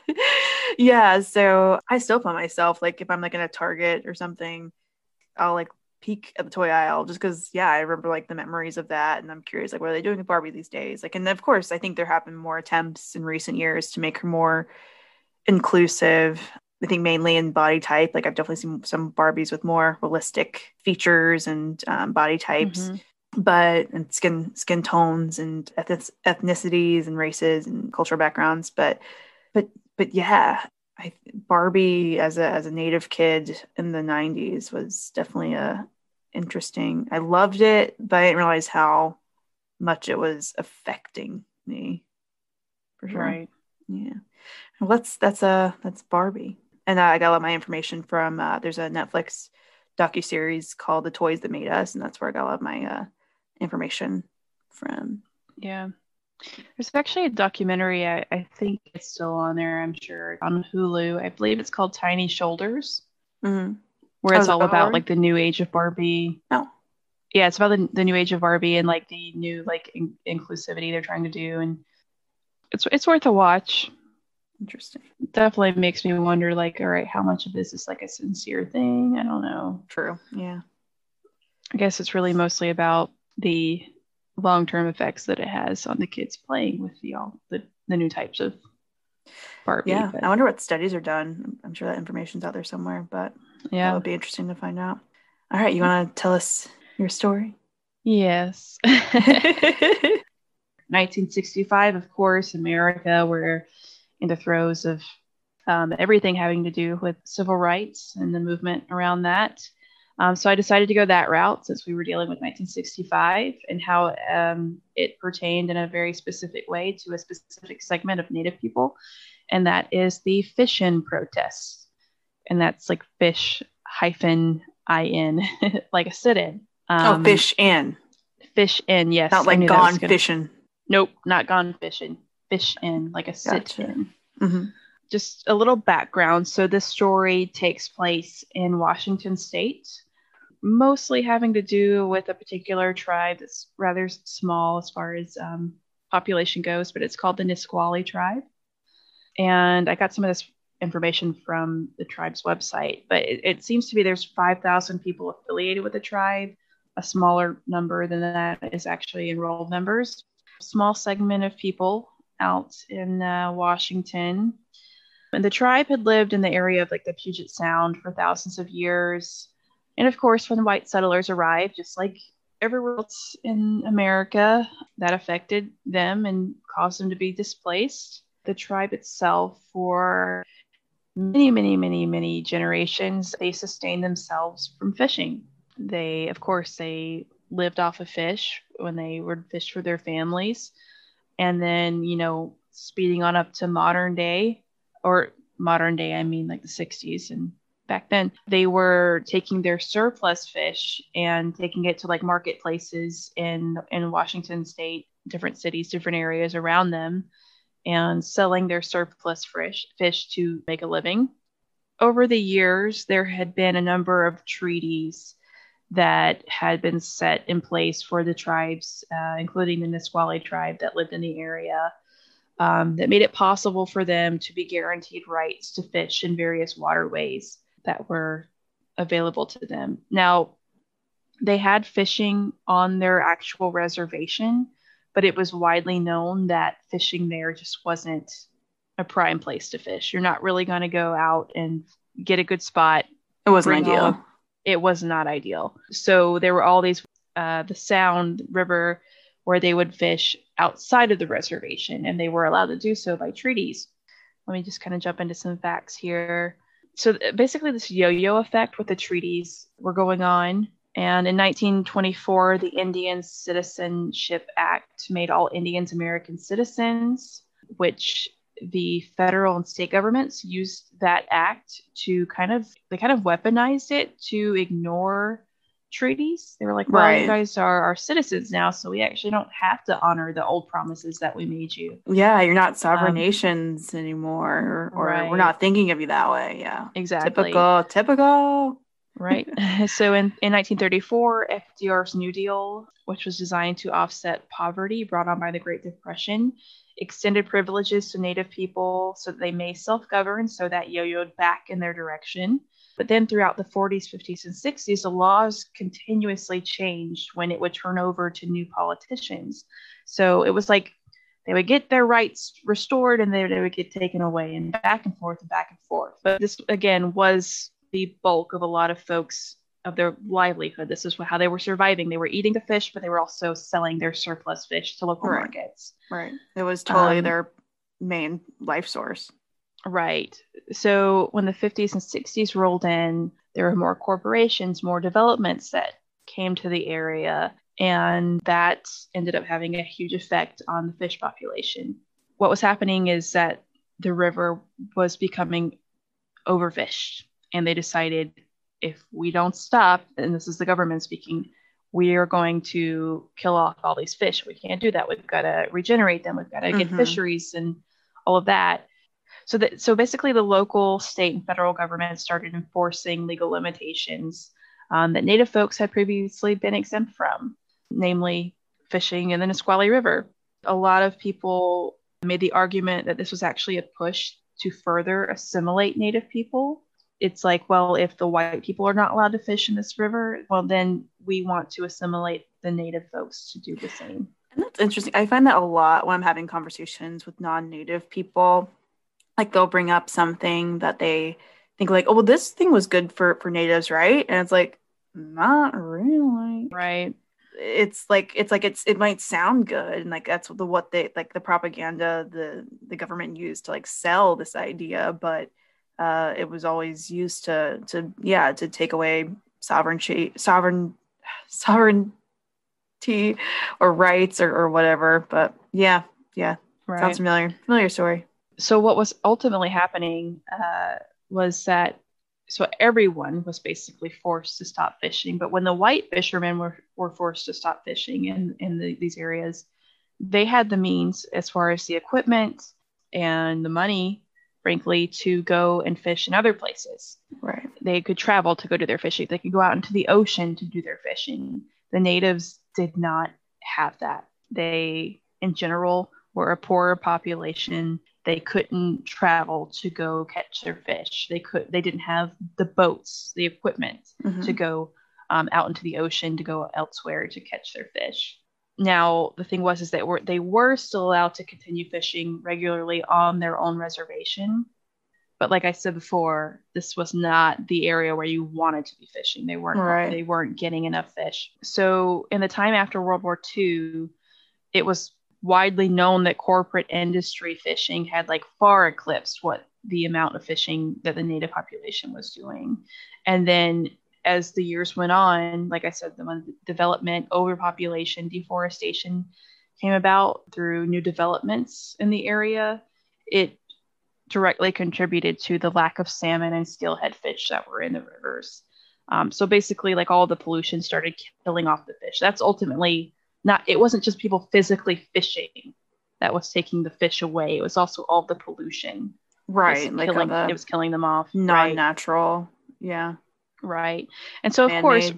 Yeah, so I still find myself like if I'm like in a Target or something, I'll like peek at the toy aisle just because, yeah, I remember like the memories of that, and I'm curious like what are they doing with Barbie these days? Like, and of course I think there have been more attempts in recent years to make her more inclusive. I think mainly in body type. Like I've definitely seen some Barbies with more realistic features and body types, and skin tones and ethnicities and races and cultural backgrounds. But yeah, Barbie as a native kid in the 90s was definitely interesting. I loved it, but I didn't realize how much it was affecting me. For sure. Right. Yeah. Well, that's Barbie. And I got a lot of my information from there's a Netflix docuseries called The Toys That Made Us, and that's where I got a lot of my information from. Yeah. There's actually a documentary, I think it's still on there, I'm sure, on Hulu. I believe it's called Tiny Shoulders, where it's all about like the new age of Barbie. Oh. Yeah, it's about the new age of Barbie and like the new like inclusivity they're trying to do, and it's worth a watch. Interesting. Definitely makes me wonder, like, all right, how much of this is like a sincere thing? I don't know. True. Yeah. I guess it's really mostly about the long-term effects that it has on the kids playing with the new types of Barbie. Yeah. But I wonder what studies are done. I'm sure that information's out there somewhere, but yeah, it would be interesting to find out. All right. You want to tell us your story? Yes. 1965, of course, America, we're in the throes of everything having to do with civil rights and the movement around that. So I decided to go that route since we were dealing with 1965 and how it pertained in a very specific way to a specific segment of Native people. And that is the fish-in protests. And that's like fish-in, like a sit-in. Fish-in. Fish-in, yes. Not like gone fishing. Nope, not gone fishing. Fish-in, like a sit-in. Mm-hmm. Just a little background. So this story takes place in Washington State, mostly having to do with a particular tribe that's rather small as far as population goes, but it's called the Nisqually tribe. And I got some of this information from the tribe's website, but it seems to be there's 5,000 people affiliated with the tribe. A smaller number than that is actually enrolled members. A small segment of people out in Washington. And the tribe had lived in the area of like the Puget Sound for thousands of years. And of course, when white settlers arrived, just like everywhere else in America, that affected them and caused them to be displaced. The tribe itself, for many generations, they sustained themselves from fishing. They lived off of fish when they would fish for their families. And then, speeding on up to modern day, I mean like the 60s. And back then, they were taking their surplus fish and taking it to like marketplaces in Washington State, different cities, different areas around them, and selling their surplus fish to make a living. Over the years, there had been a number of treaties that had been set in place for the tribes, including the Nisqually tribe that lived in the area, that made it possible for them to be guaranteed rights to fish in various waterways that were available to them. Now, they had fishing on their actual reservation, but it was widely known that fishing there just wasn't a prime place to fish. You're not really going to go out and get a good spot. It wasn't ideal. It was not ideal. So there were all these, the Sound River, where they would fish outside of the reservation, and they were allowed to do so by treaties. Let me just kind of jump into some facts here. So basically this yo-yo effect with the treaties were going on. And in 1924, the Indian Citizenship Act made all Indians American citizens, which the federal and state governments used that act to kind of weaponized it to ignore treaties. They were like, well, Right. You guys are our citizens now, so we actually don't have to honor the old promises that we made you. Yeah, you're not sovereign nations anymore, or Right. we're not thinking of you that way. Yeah. Exactly. Typical. Right. So in 1934, FDR's New Deal, which was designed to offset poverty brought on by the Great Depression, extended privileges to Native people so that they may self-govern, so that yo-yoed back in their direction. But then throughout the 40s, 50s, and 60s, the laws continuously changed when it would turn over to new politicians. So it was like they would get their rights restored and they would get taken away, and back and forth and back and forth. But this, again, was the bulk of a lot of folks of their livelihood. This is how they were surviving. They were eating the fish, but they were also selling their surplus fish to local Right. markets. Right. It was totally their main life source. Right. So when the 50s and 60s rolled in, there were more corporations, more developments that came to the area, and that ended up having a huge effect on the fish population. What was happening is that the river was becoming overfished, and they decided, if we don't stop, and this is the government speaking, we are going to kill off all these fish. We can't do that. We've got to regenerate them. We've got to get fisheries and all of that. So basically the local, state, and federal government started enforcing legal limitations that Native folks had previously been exempt from, namely fishing in the Nisqually River. A lot of people made the argument that this was actually a push to further assimilate Native people. It's like, well, if the white people are not allowed to fish in this river, well, then we want to assimilate the Native folks to do the same. And that's interesting. I find that a lot when I'm having conversations with non-Native people. Like, they'll bring up something that they think like, oh, well, this thing was good for Natives, right? And it's like, not really. Right. It might sound good, and like that's what they like, the propaganda the government used to like sell this idea, but it was always used to take away sovereignty or rights or whatever. But yeah, Right. sounds familiar story. So what was ultimately happening was that everyone was basically forced to stop fishing. But when the white fishermen were forced to stop fishing in these areas, they had the means, as far as the equipment and the money, frankly, to go and fish in other places. Right. They could travel to go do their fishing. They could go out into the ocean to do their fishing. The natives did not have that. They, in general, were a poorer population. They couldn't travel to go catch their fish. They didn't have the boats, the equipment to go out into the ocean, to go elsewhere to catch their fish. Now, the thing was is that they were still allowed to continue fishing regularly on their own reservation. But like I said before, this was not the area where you wanted to be fishing. They weren't getting enough fish. So in the time after World War II, it was widely known that corporate industry fishing had like far eclipsed what the amount of fishing that the native population was doing. And then as the years went on, like I said, the development, overpopulation, deforestation came about through new developments in the area. It directly contributed to the lack of salmon and steelhead fish that were in the rivers. So basically, like all the pollution started killing off the fish. That's ultimately it wasn't just people physically fishing that was taking the fish away. It was also all the pollution. Right. It was killing them off. Non-natural. Right. Yeah. Right. And so, of course,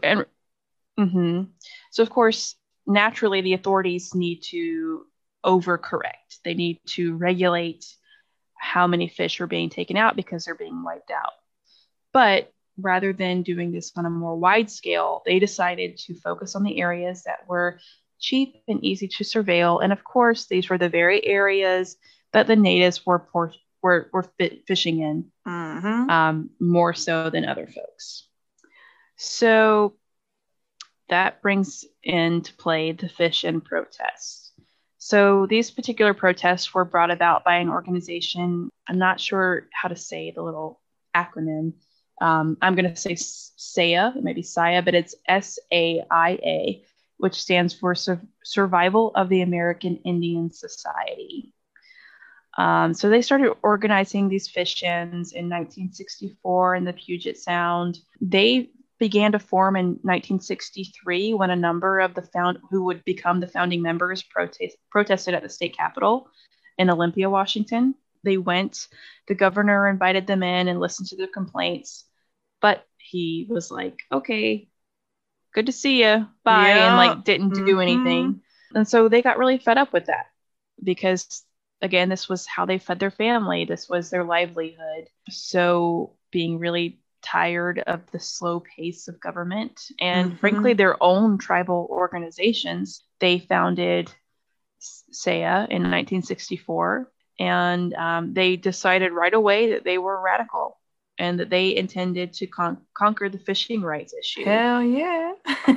naturally, the authorities need to overcorrect. They need to regulate how many fish are being taken out because they're being wiped out. But rather than doing this on a more wide scale, they decided to focus on the areas that were cheap and easy to surveil. And of course, these were the very areas that the natives were fishing in, more so than other folks. So that brings into play the fish-in protests. So these particular protests were brought about by an organization. I'm not sure how to say the little acronym. I'm going to say SAIA, it might be SAIA, but it's SAIA, which stands for Survival of the American Indian Society. So they started organizing these fish-ins in 1964 in the Puget Sound. They began to form in 1963 when a number of who would become the founding members protested at the state capitol in Olympia, Washington. They went, the governor invited them in and listened to their complaints, but he was like, okay, good to see you, bye, and didn't do anything. And so they got really fed up with that because, again, this was how they fed their family. This was their livelihood. So being really tired of the slow pace of government and frankly their own tribal organizations, they founded SAIA in 1964, and they decided right away that they were radical and that they intended to conquer the fishing rights issue. Hell yeah.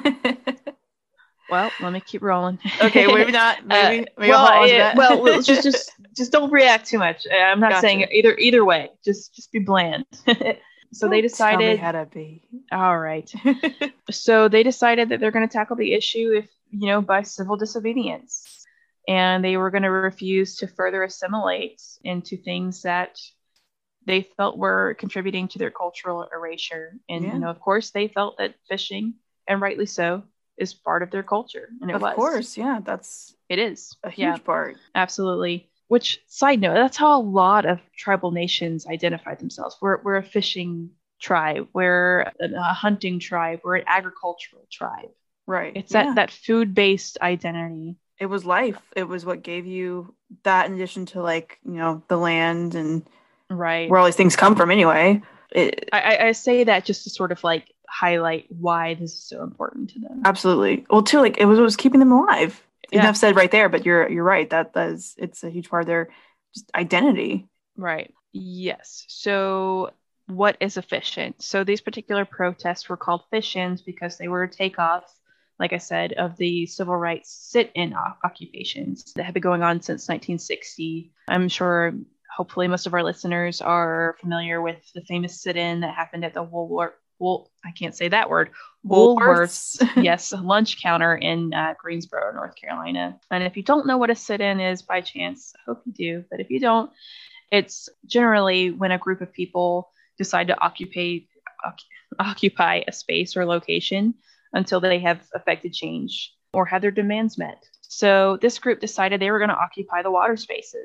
Well, let me keep rolling. Okay, maybe not. Maybe well, just don't react too much. I'm not saying either way. Just be bland. So they decided. Tell me how to be. All right. So they decided that they're going to tackle the issue by civil disobedience, and they were going to refuse to further assimilate into things that they felt were contributing to their cultural erasure. And of course, they felt that fishing, and rightly so, is part of their culture. And it was. Of course, yeah, it is a huge part. Absolutely. Which, side note, that's how a lot of tribal nations identify themselves. We're a fishing tribe. We're a hunting tribe. We're an agricultural tribe. Right. It's that food-based identity. It was life. It was what gave you that, in addition to the land and where all these things come from anyway. I say that just to sort of highlight why this is so important to them. Absolutely. Well, too, it was keeping them alive. Enough said right there, but you're right. It's a huge part of their just identity. Right. Yes. So what is a fish-in? So these particular protests were called fish-ins because they were a takeoff, like I said, of the civil rights sit-in occupations that have been going on since 1960. I'm sure, hopefully, most of our listeners are familiar with the famous sit-in that happened at the I can't say that word. Woolworth's, yes, lunch counter in Greensboro, North Carolina. And if you don't know what a sit-in is by chance, I hope you do. But if you don't, it's generally when a group of people decide to occupy a space or location until they have effected change or had their demands met. So this group decided they were going to occupy the water spaces.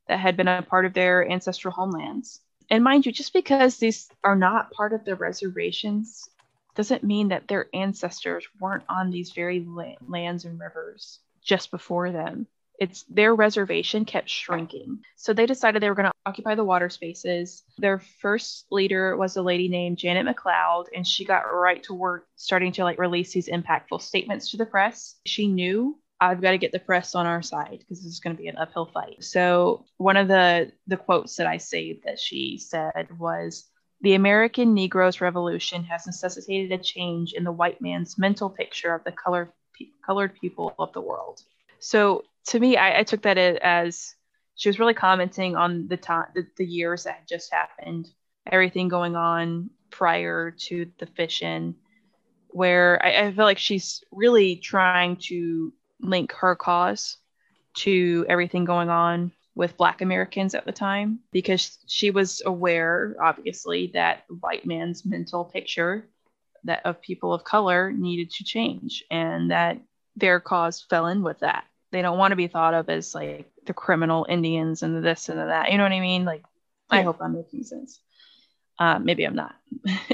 that had been a part of their ancestral homelands. And mind you, just because these are not part of the reservations doesn't mean that their ancestors weren't on these very lands and rivers just before them. It's their reservation kept shrinking. So they decided they were going to occupy the water spaces. Their first leader was a lady named Janet McLeod, and she got right to work starting to release these impactful statements to the press. She knew, I've got to get the press on our side because this is going to be an uphill fight. So one of the quotes that I saved that she said was, "The American Negro's Revolution has necessitated a change in the white man's mental picture of the colored people of the world." So to me, I took that as she was really commenting on the years that had just happened, everything going on prior to the fish-in, where I feel like she's really trying to link her cause to everything going on with Black Americans at the time, because she was aware, obviously, that the white man's mental picture that of people of color needed to change, and that their cause fell in with that. They don't want to be thought of as the criminal Indians and the this and the that. You know what I mean? I hope I'm making sense. Maybe I'm not.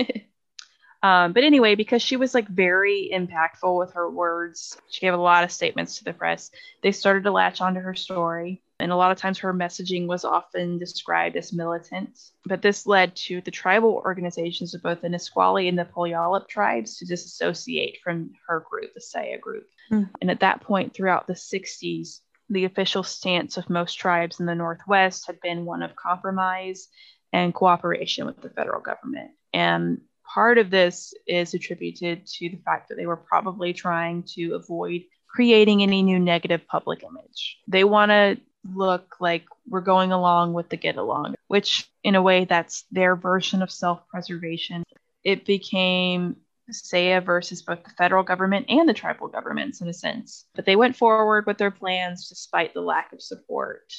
But anyway, because she was very impactful with her words, she gave a lot of statements to the press. They started to latch onto her story. And a lot of times her messaging was often described as militant. But this led to the tribal organizations of both the Nisqually and the Puyallup tribes to disassociate from her group, the Saya group. And at that point, throughout the 60s, the official stance of most tribes in the Northwest had been one of compromise and cooperation with the federal government. And part of this is attributed to the fact that they were probably trying to avoid creating any new negative public image. They want to look like we're going along with the get along, which in a way that's their version of self-preservation. It became Saya versus both the federal government and the tribal governments in a sense. But they went forward with their plans despite the lack of support.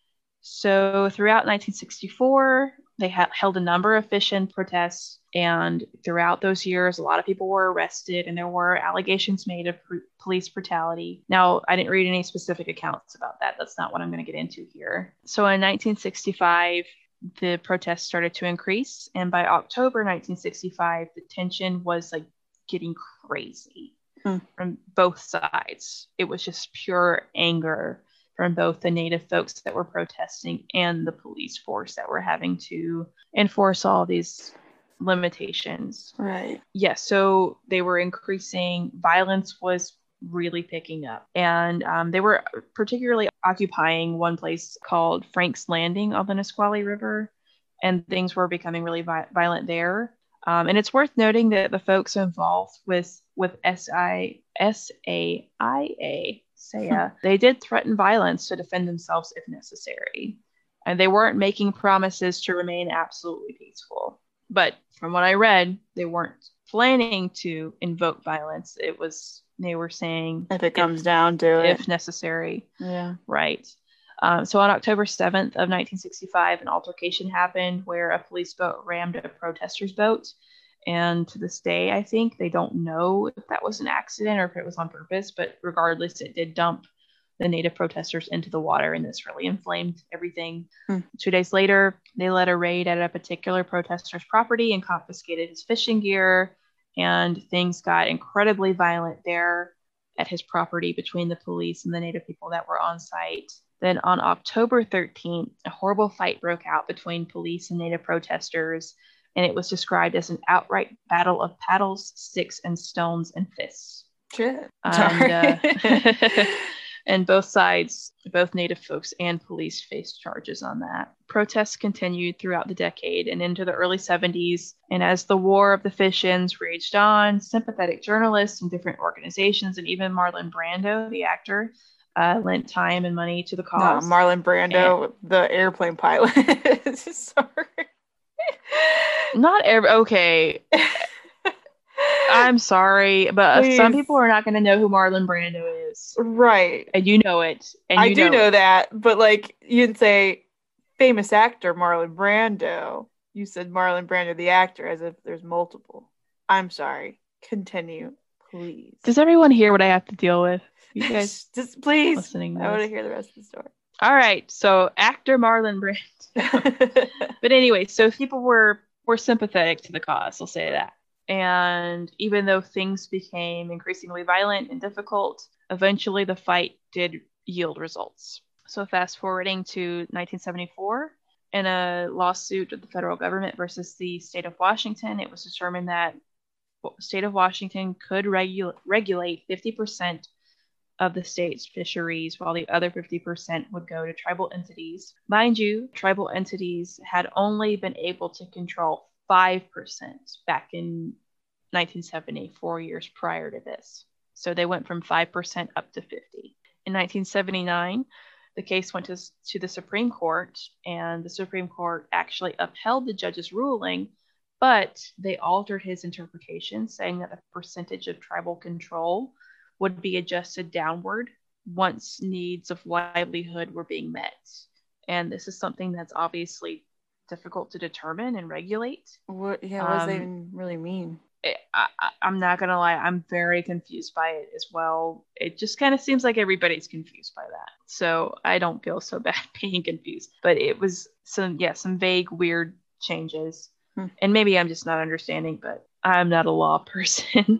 So throughout 1964, they held a number of fish-in protests, and throughout those years, a lot of people were arrested, and there were allegations made of police brutality. Now, I didn't read any specific accounts about that. That's not what I'm going to get into here. So in 1965, the protests started to increase, and by October 1965, the tension was getting crazy from both sides. It was just pure anger from both the Native folks that were protesting and the police force that were having to enforce all these limitations. Right. Yeah, so they were increasing. Violence was really picking up. And they were particularly occupying one place called Frank's Landing on the Nisqually River, and things were becoming really violent there. And it's worth noting that the folks involved with SAIA, they did threaten violence to defend themselves if necessary. And they weren't making promises to remain absolutely peaceful. But from what I read, they weren't planning to invoke violence. They were saying, if it comes down to it, if necessary. Yeah. Right. So on October 7th of 1965, an altercation happened where a police boat rammed a protester's boat. And to this day, I think they don't know if that was an accident or if it was on purpose. But regardless, it did dump the Native protesters into the water, and this really inflamed everything. 2 days later, they led a raid at a particular protester's property and confiscated his fishing gear. And things got incredibly violent there at his property between the police and the Native people that were on site. Then on October 13th, a horrible fight broke out between police and Native protesters, and it was described as an outright battle of paddles, sticks, and stones and fists. Shit. And both sides, both Native folks and police, faced charges on that. Protests continued throughout the decade and into the early 70s. And as the War of the Fish-Ins raged on, sympathetic journalists and different organizations, and even Marlon Brando, the actor, lent time and money to the cause. Marlon Brando, the airplane pilot. Sorry. Okay. I'm sorry, but Please. Some people are not going to know who Marlon Brando is. Right. And you know it. And I do know that, but you didn't say famous actor Marlon Brando. You said Marlon Brando, the actor, as if there's multiple. I'm sorry. Continue, please. Does everyone hear what I have to deal with? You guys just please listening to I want to this? hear the rest of the story. All right. So actor Marlon Brando. But anyway, so people were sympathetic to the cause, I'll say that. And even though things became increasingly violent and difficult, eventually the fight did yield results. So fast forwarding to 1974, in a lawsuit of the federal government versus the state of Washington, it was determined that the state of Washington could regulate 50% of the state's fisheries, while the other 50% would go to tribal entities. Mind you, tribal entities had only been able to control 5% back in 1970, 4 years prior to this. So they went from 5% up to 50%. In 1979, the case went to the Supreme Court, and the Supreme Court actually upheld the judge's ruling, but they altered his interpretation, saying that the percentage of tribal control would be adjusted downward once needs of livelihood were being met. And this is something that's obviously difficult to determine and regulate. What does that even really mean? I'm not going to lie, I'm very confused by it as well. It just kind of seems like everybody's confused by that. So I don't feel so bad being confused. But it was some vague, weird changes. And maybe I'm just not understanding, but I'm not a law person.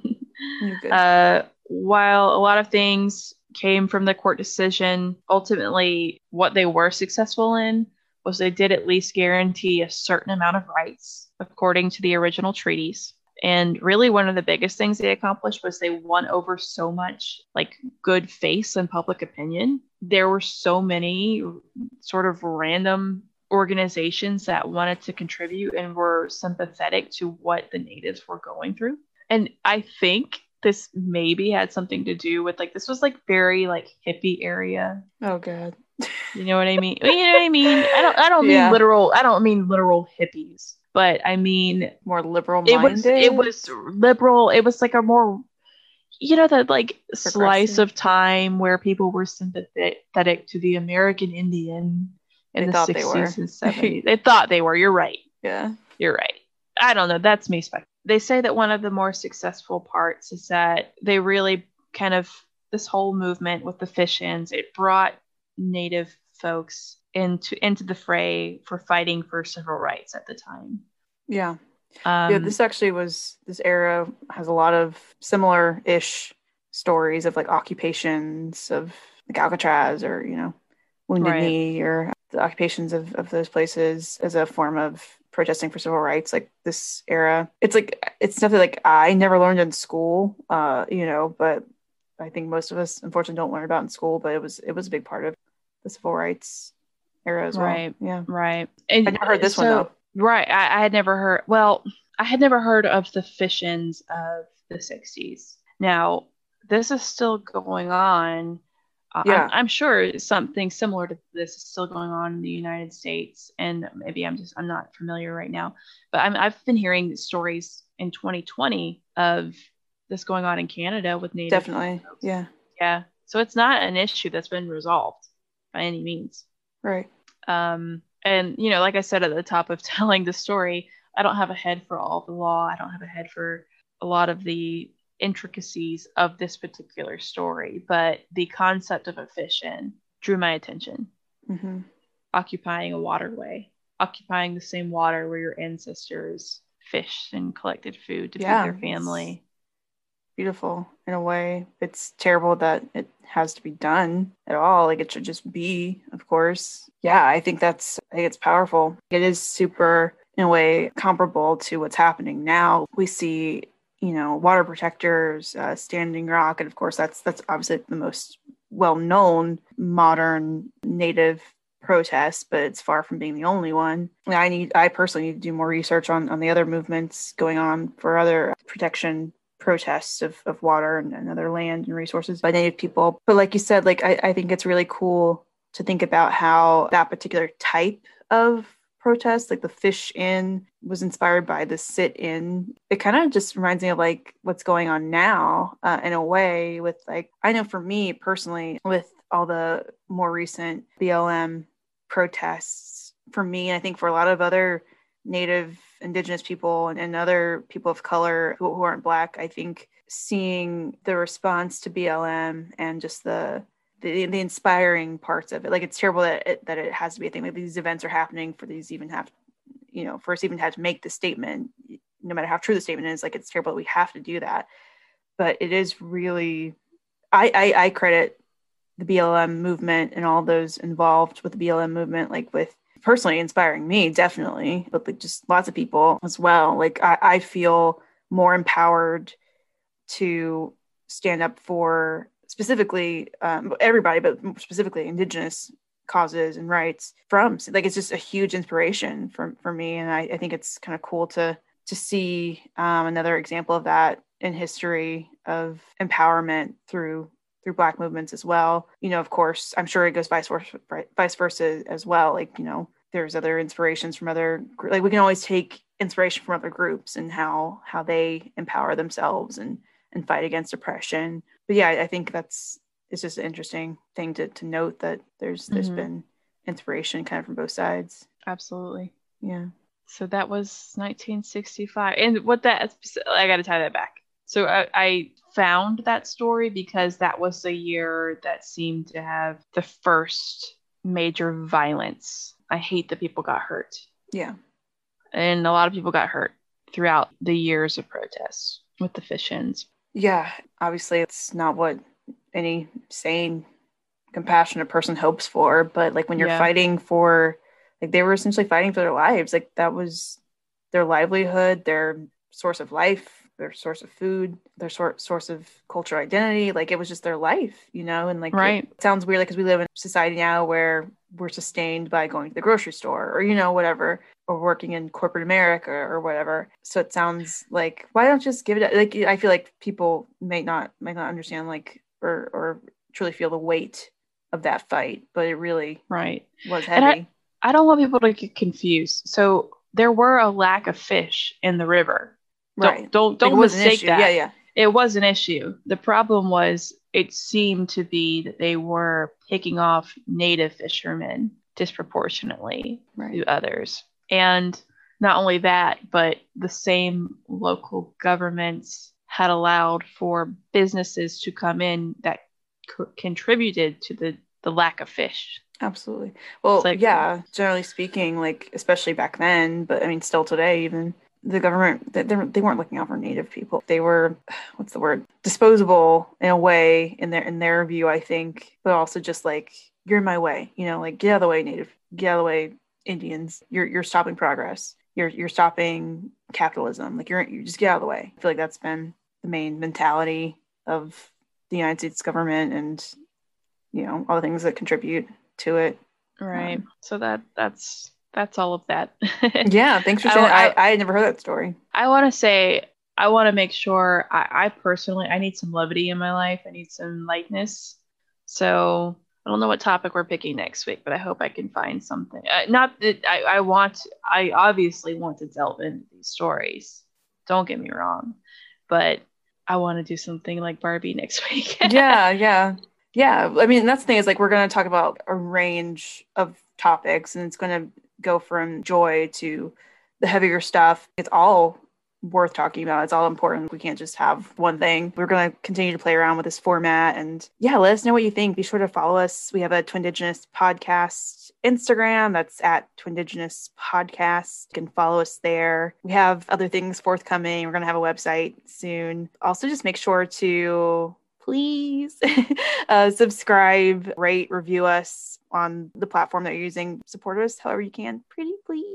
While a lot of things came from the court decision, ultimately what they were successful in was they did at least guarantee a certain amount of rights according to the original treaties. And really one of the biggest things they accomplished was they won over so much like good face and public opinion. There were so many sort of random organizations that wanted to contribute and were sympathetic to what the natives were going through. And I think this maybe had something to do with like, this was like very like hippie area. Oh God. You know what I mean? You know what I mean? I don't mean literal. I don't mean literal hippies, but I mean more liberal minded. It was liberal. It was like a more, that like slice of time where people were sympathetic to the American Indian in the 60s and 70s. They thought they were. You're right. Yeah, you're right. I don't know. That's me speculating. They say that one of the more successful parts is that they really kind of, this whole movement with the fish-ins, it brought Native folks into the fray for fighting for civil rights at the time. Yeah. This era has a lot of similar-ish stories of like occupations of like Alcatraz or, Wounded Knee or the occupations of those places as a form of protesting for civil rights. Like this era, it's stuff that like I never learned in school, but I think most of us unfortunately don't learn about in school, but it was a big part of the civil rights era as well. Right. Yeah. Right. And I never heard this one though. Right. I had never heard of the fish-ins of the 60s. Now, this is still going on. I'm sure something similar to this is still going on in the United States, and maybe I'm not familiar right now, but I've been hearing stories in 2020 of this going on in Canada with Native definitely folks. Yeah. So it's not an issue that's been resolved by any means. Right. And like I said at the top of telling the story, I don't have a head for all the law. I don't have a head for a lot of the intricacies of this particular story, but the concept of a fish-in drew my attention. Mm-hmm. Occupying a waterway, occupying the same water where your ancestors fished and collected food to feed their family. Beautiful in a way. It's terrible that it has to be done at all. Like it should just be, of course. Yeah, I think it's powerful. It is super, in a way, comparable to what's happening now. We see water protectors, Standing Rock, and of course that's obviously the most well-known modern Native protest, but it's far from being the only one. I personally need to do more research on the other movements going on for other protection protests of water and other land and resources by Native people. But like you said, like I think it's really cool to think about how that particular type of protest, like the fish-in, was inspired by the sit-in. It kind of just reminds me of like what's going on now in a way with like, I know for me personally, with all the more recent BLM protests, for me, and I think for a lot of other Native Indigenous people and other people of color who aren't Black, I think seeing the response to BLM and just the the inspiring parts of it. Like, it's terrible that it has to be a thing. Like, these events are happening for these even have, for us even to have to make the statement, no matter how true the statement is. Like, it's terrible that we have to do that. But it is really, I credit the BLM movement and all those involved with the BLM movement, like with personally inspiring me, definitely, but like just lots of people as well. Like, I feel more empowered to stand up for specifically everybody, but specifically Indigenous causes and rights from, like, it's just a huge inspiration for me. And I think it's kind of cool to see another example of that in history of empowerment through Black movements as well. Of course, I'm sure it goes vice versa as well. Like, there's other inspirations from other, like, we can always take inspiration from other groups and how they empower themselves and fight against oppression. But yeah, I think it's just an interesting thing to note that there's been inspiration kind of from both sides. Absolutely. Yeah. So that was 1965. And I got to tie that back. So I found that story because that was the year that seemed to have the first major violence. I hate that people got hurt. Yeah. And a lot of people got hurt throughout the years of protests with the fish-ins. Yeah. Obviously, it's not what any sane, compassionate person hopes for. But like, when you're fighting for, like, they were essentially fighting for their lives. Like, that was their livelihood, their source of life, their source of food, their source of cultural identity. Like, it was just their life, and like, right. It sounds weird, like, because we live in a society now where we're sustained by going to the grocery store or, whatever, or working in corporate America or whatever. So it sounds like, why don't you just give it, like, I feel like people might not understand, like, or truly feel the weight of that fight, but it really was heavy. And I don't want people to get confused. So there were a lack of fish in the river. Right. Don't mistake that. Yeah. It was an issue. The problem was, it seemed to be that they were picking off native fishermen disproportionately to others. And not only that, but the same local governments had allowed for businesses to come in that contributed to the lack of fish. Absolutely. Well, generally speaking, like, especially back then, but I mean, still today, even, the government, they weren't looking out for native people. They were, what's the word? Disposable in a way, in their view, I think, but also just like, you're in my way, like, get out of the way, native, get out of the way, Indians. You're stopping progress. You're stopping capitalism. Like, you just get out of the way. I feel like that's been the main mentality of the United States government, and all the things that contribute to it. Right. So that's all of that. Yeah, thanks for saying that. I had never heard that story. I want to say, I want to make sure, I personally, I need some levity in my life. I need some lightness. So I don't know what topic we're picking next week, but I hope I can find something. Not that I obviously want to delve into these stories. Don't get me wrong. But I want to do something like Barbie next week. Yeah. I mean, that's the thing, is like, we're going to talk about a range of topics, and it's going to go from joy to the heavier stuff. It's all worth talking about. It's all important. We can't just have one thing. We're going to continue to play around with this format, and let us know what you think. Be sure to follow us. We have a Twindigenous podcast Instagram. That's at Twindigenous Podcast. You can follow us there. We have other things forthcoming. We're going to have a website soon. Also, just make sure to please subscribe, rate, review us on the platform that you're using. Support us however you can. Pretty please.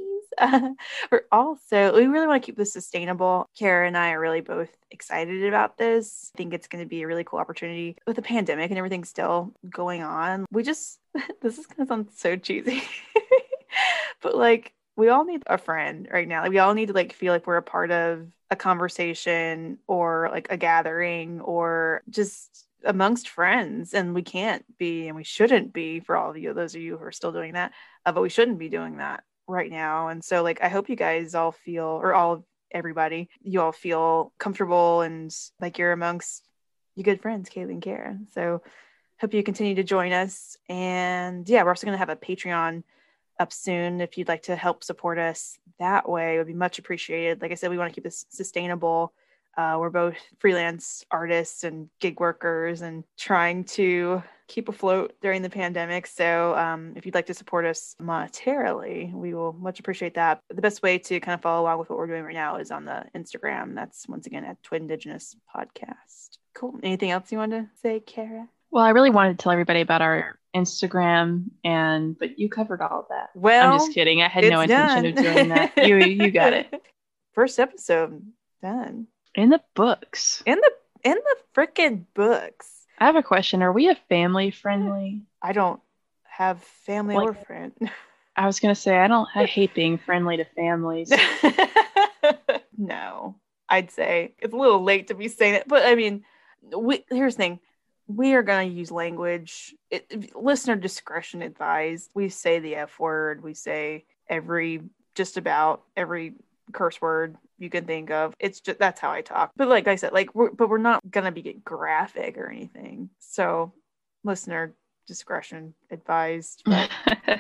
We really want to keep this sustainable. Kara and I are really both excited about this. I think it's going to be a really cool opportunity with the pandemic and everything still going on. This is going to sound so cheesy, but like, we all need a friend right now. Like, we all need to like feel like we're a part of a conversation or like a gathering or just amongst friends. And we can't be, and we shouldn't be, for all of you, those of you who are still doing that, but we shouldn't be doing that right now. And so like, I hope you guys all feel, or everybody, you all feel comfortable and like you're amongst your good friends, Kaylee and Kara. So hope you continue to join us. And we're also going to have a Patreon up soon. If you'd like to help support us that way, it would be much appreciated. Like I said, we want to keep this sustainable. We're both freelance artists and gig workers and trying to keep afloat during the pandemic. So if you'd like to support us monetarily, we will much appreciate that. The best way to kind of follow along with what we're doing right now is on the Instagram. That's once again at Twin Indigenous Podcast. Cool. Anything else you want to say, Kara? Well, I really wanted to tell everybody about our Instagram, but you covered all of that. Well, I'm just kidding. I had no intention of doing that. You got it. First episode done. In the books. In the freaking books. I have a question. Are we a family friendly? I don't have family or friend. I was gonna say I hate being friendly to families. No, I'd say it's a little late to be saying it, but I mean, here's the thing. We are going to use language. Listener discretion advised. We say the F word. We say just about every curse word you can think of. It's just, that's how I talk. But like I said, we're not going to be graphic or anything. So listener discretion advised. But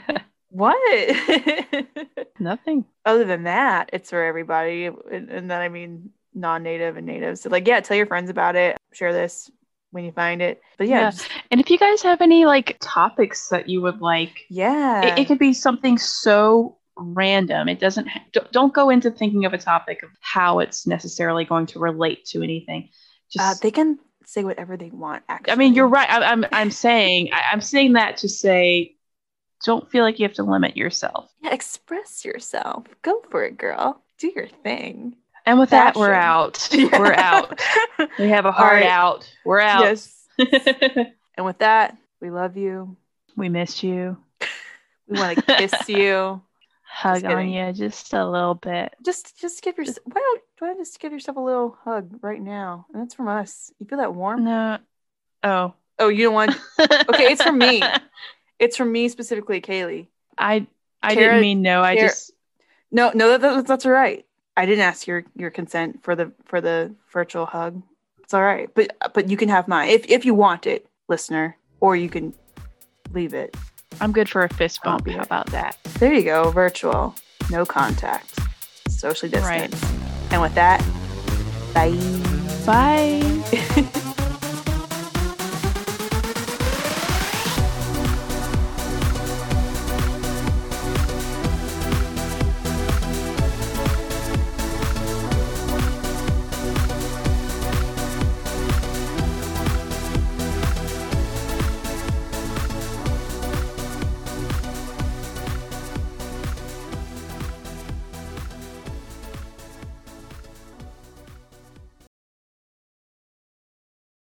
what? Nothing. Other than that, it's for everybody. And then I mean, non-native and native. So tell your friends about it. Share this when you find it. But yeah. And if you guys have any topics that you would like, it could be something so random. It doesn't don't go into thinking of a topic of how it's necessarily going to relate to anything. Just they can say whatever they want, actually. I mean, you're right. I'm saying that to say don't feel like you have to limit yourself. Yeah, express yourself. Go for it, girl. Do your thing. And with that, we're out. Yeah. We're out. We have a heart out. We're out. Yes. And with that, we love you. We miss you. We want to kiss you. Hug on you just a little bit. Just give yourself. Why don't just give yourself a little hug right now? And that's from us. You feel that warm? No. Oh, you don't want. Okay, it's from me. It's from me specifically, Kaylee. I didn't mean no. I just no. That's all right. I didn't ask your consent for the virtual hug. It's all right, but you can have mine if you want it, listener, or you can leave it. I'm good for a fist bump. How about that? There you go. Virtual, no contact, socially distanced. Right. And with that, bye. Bye.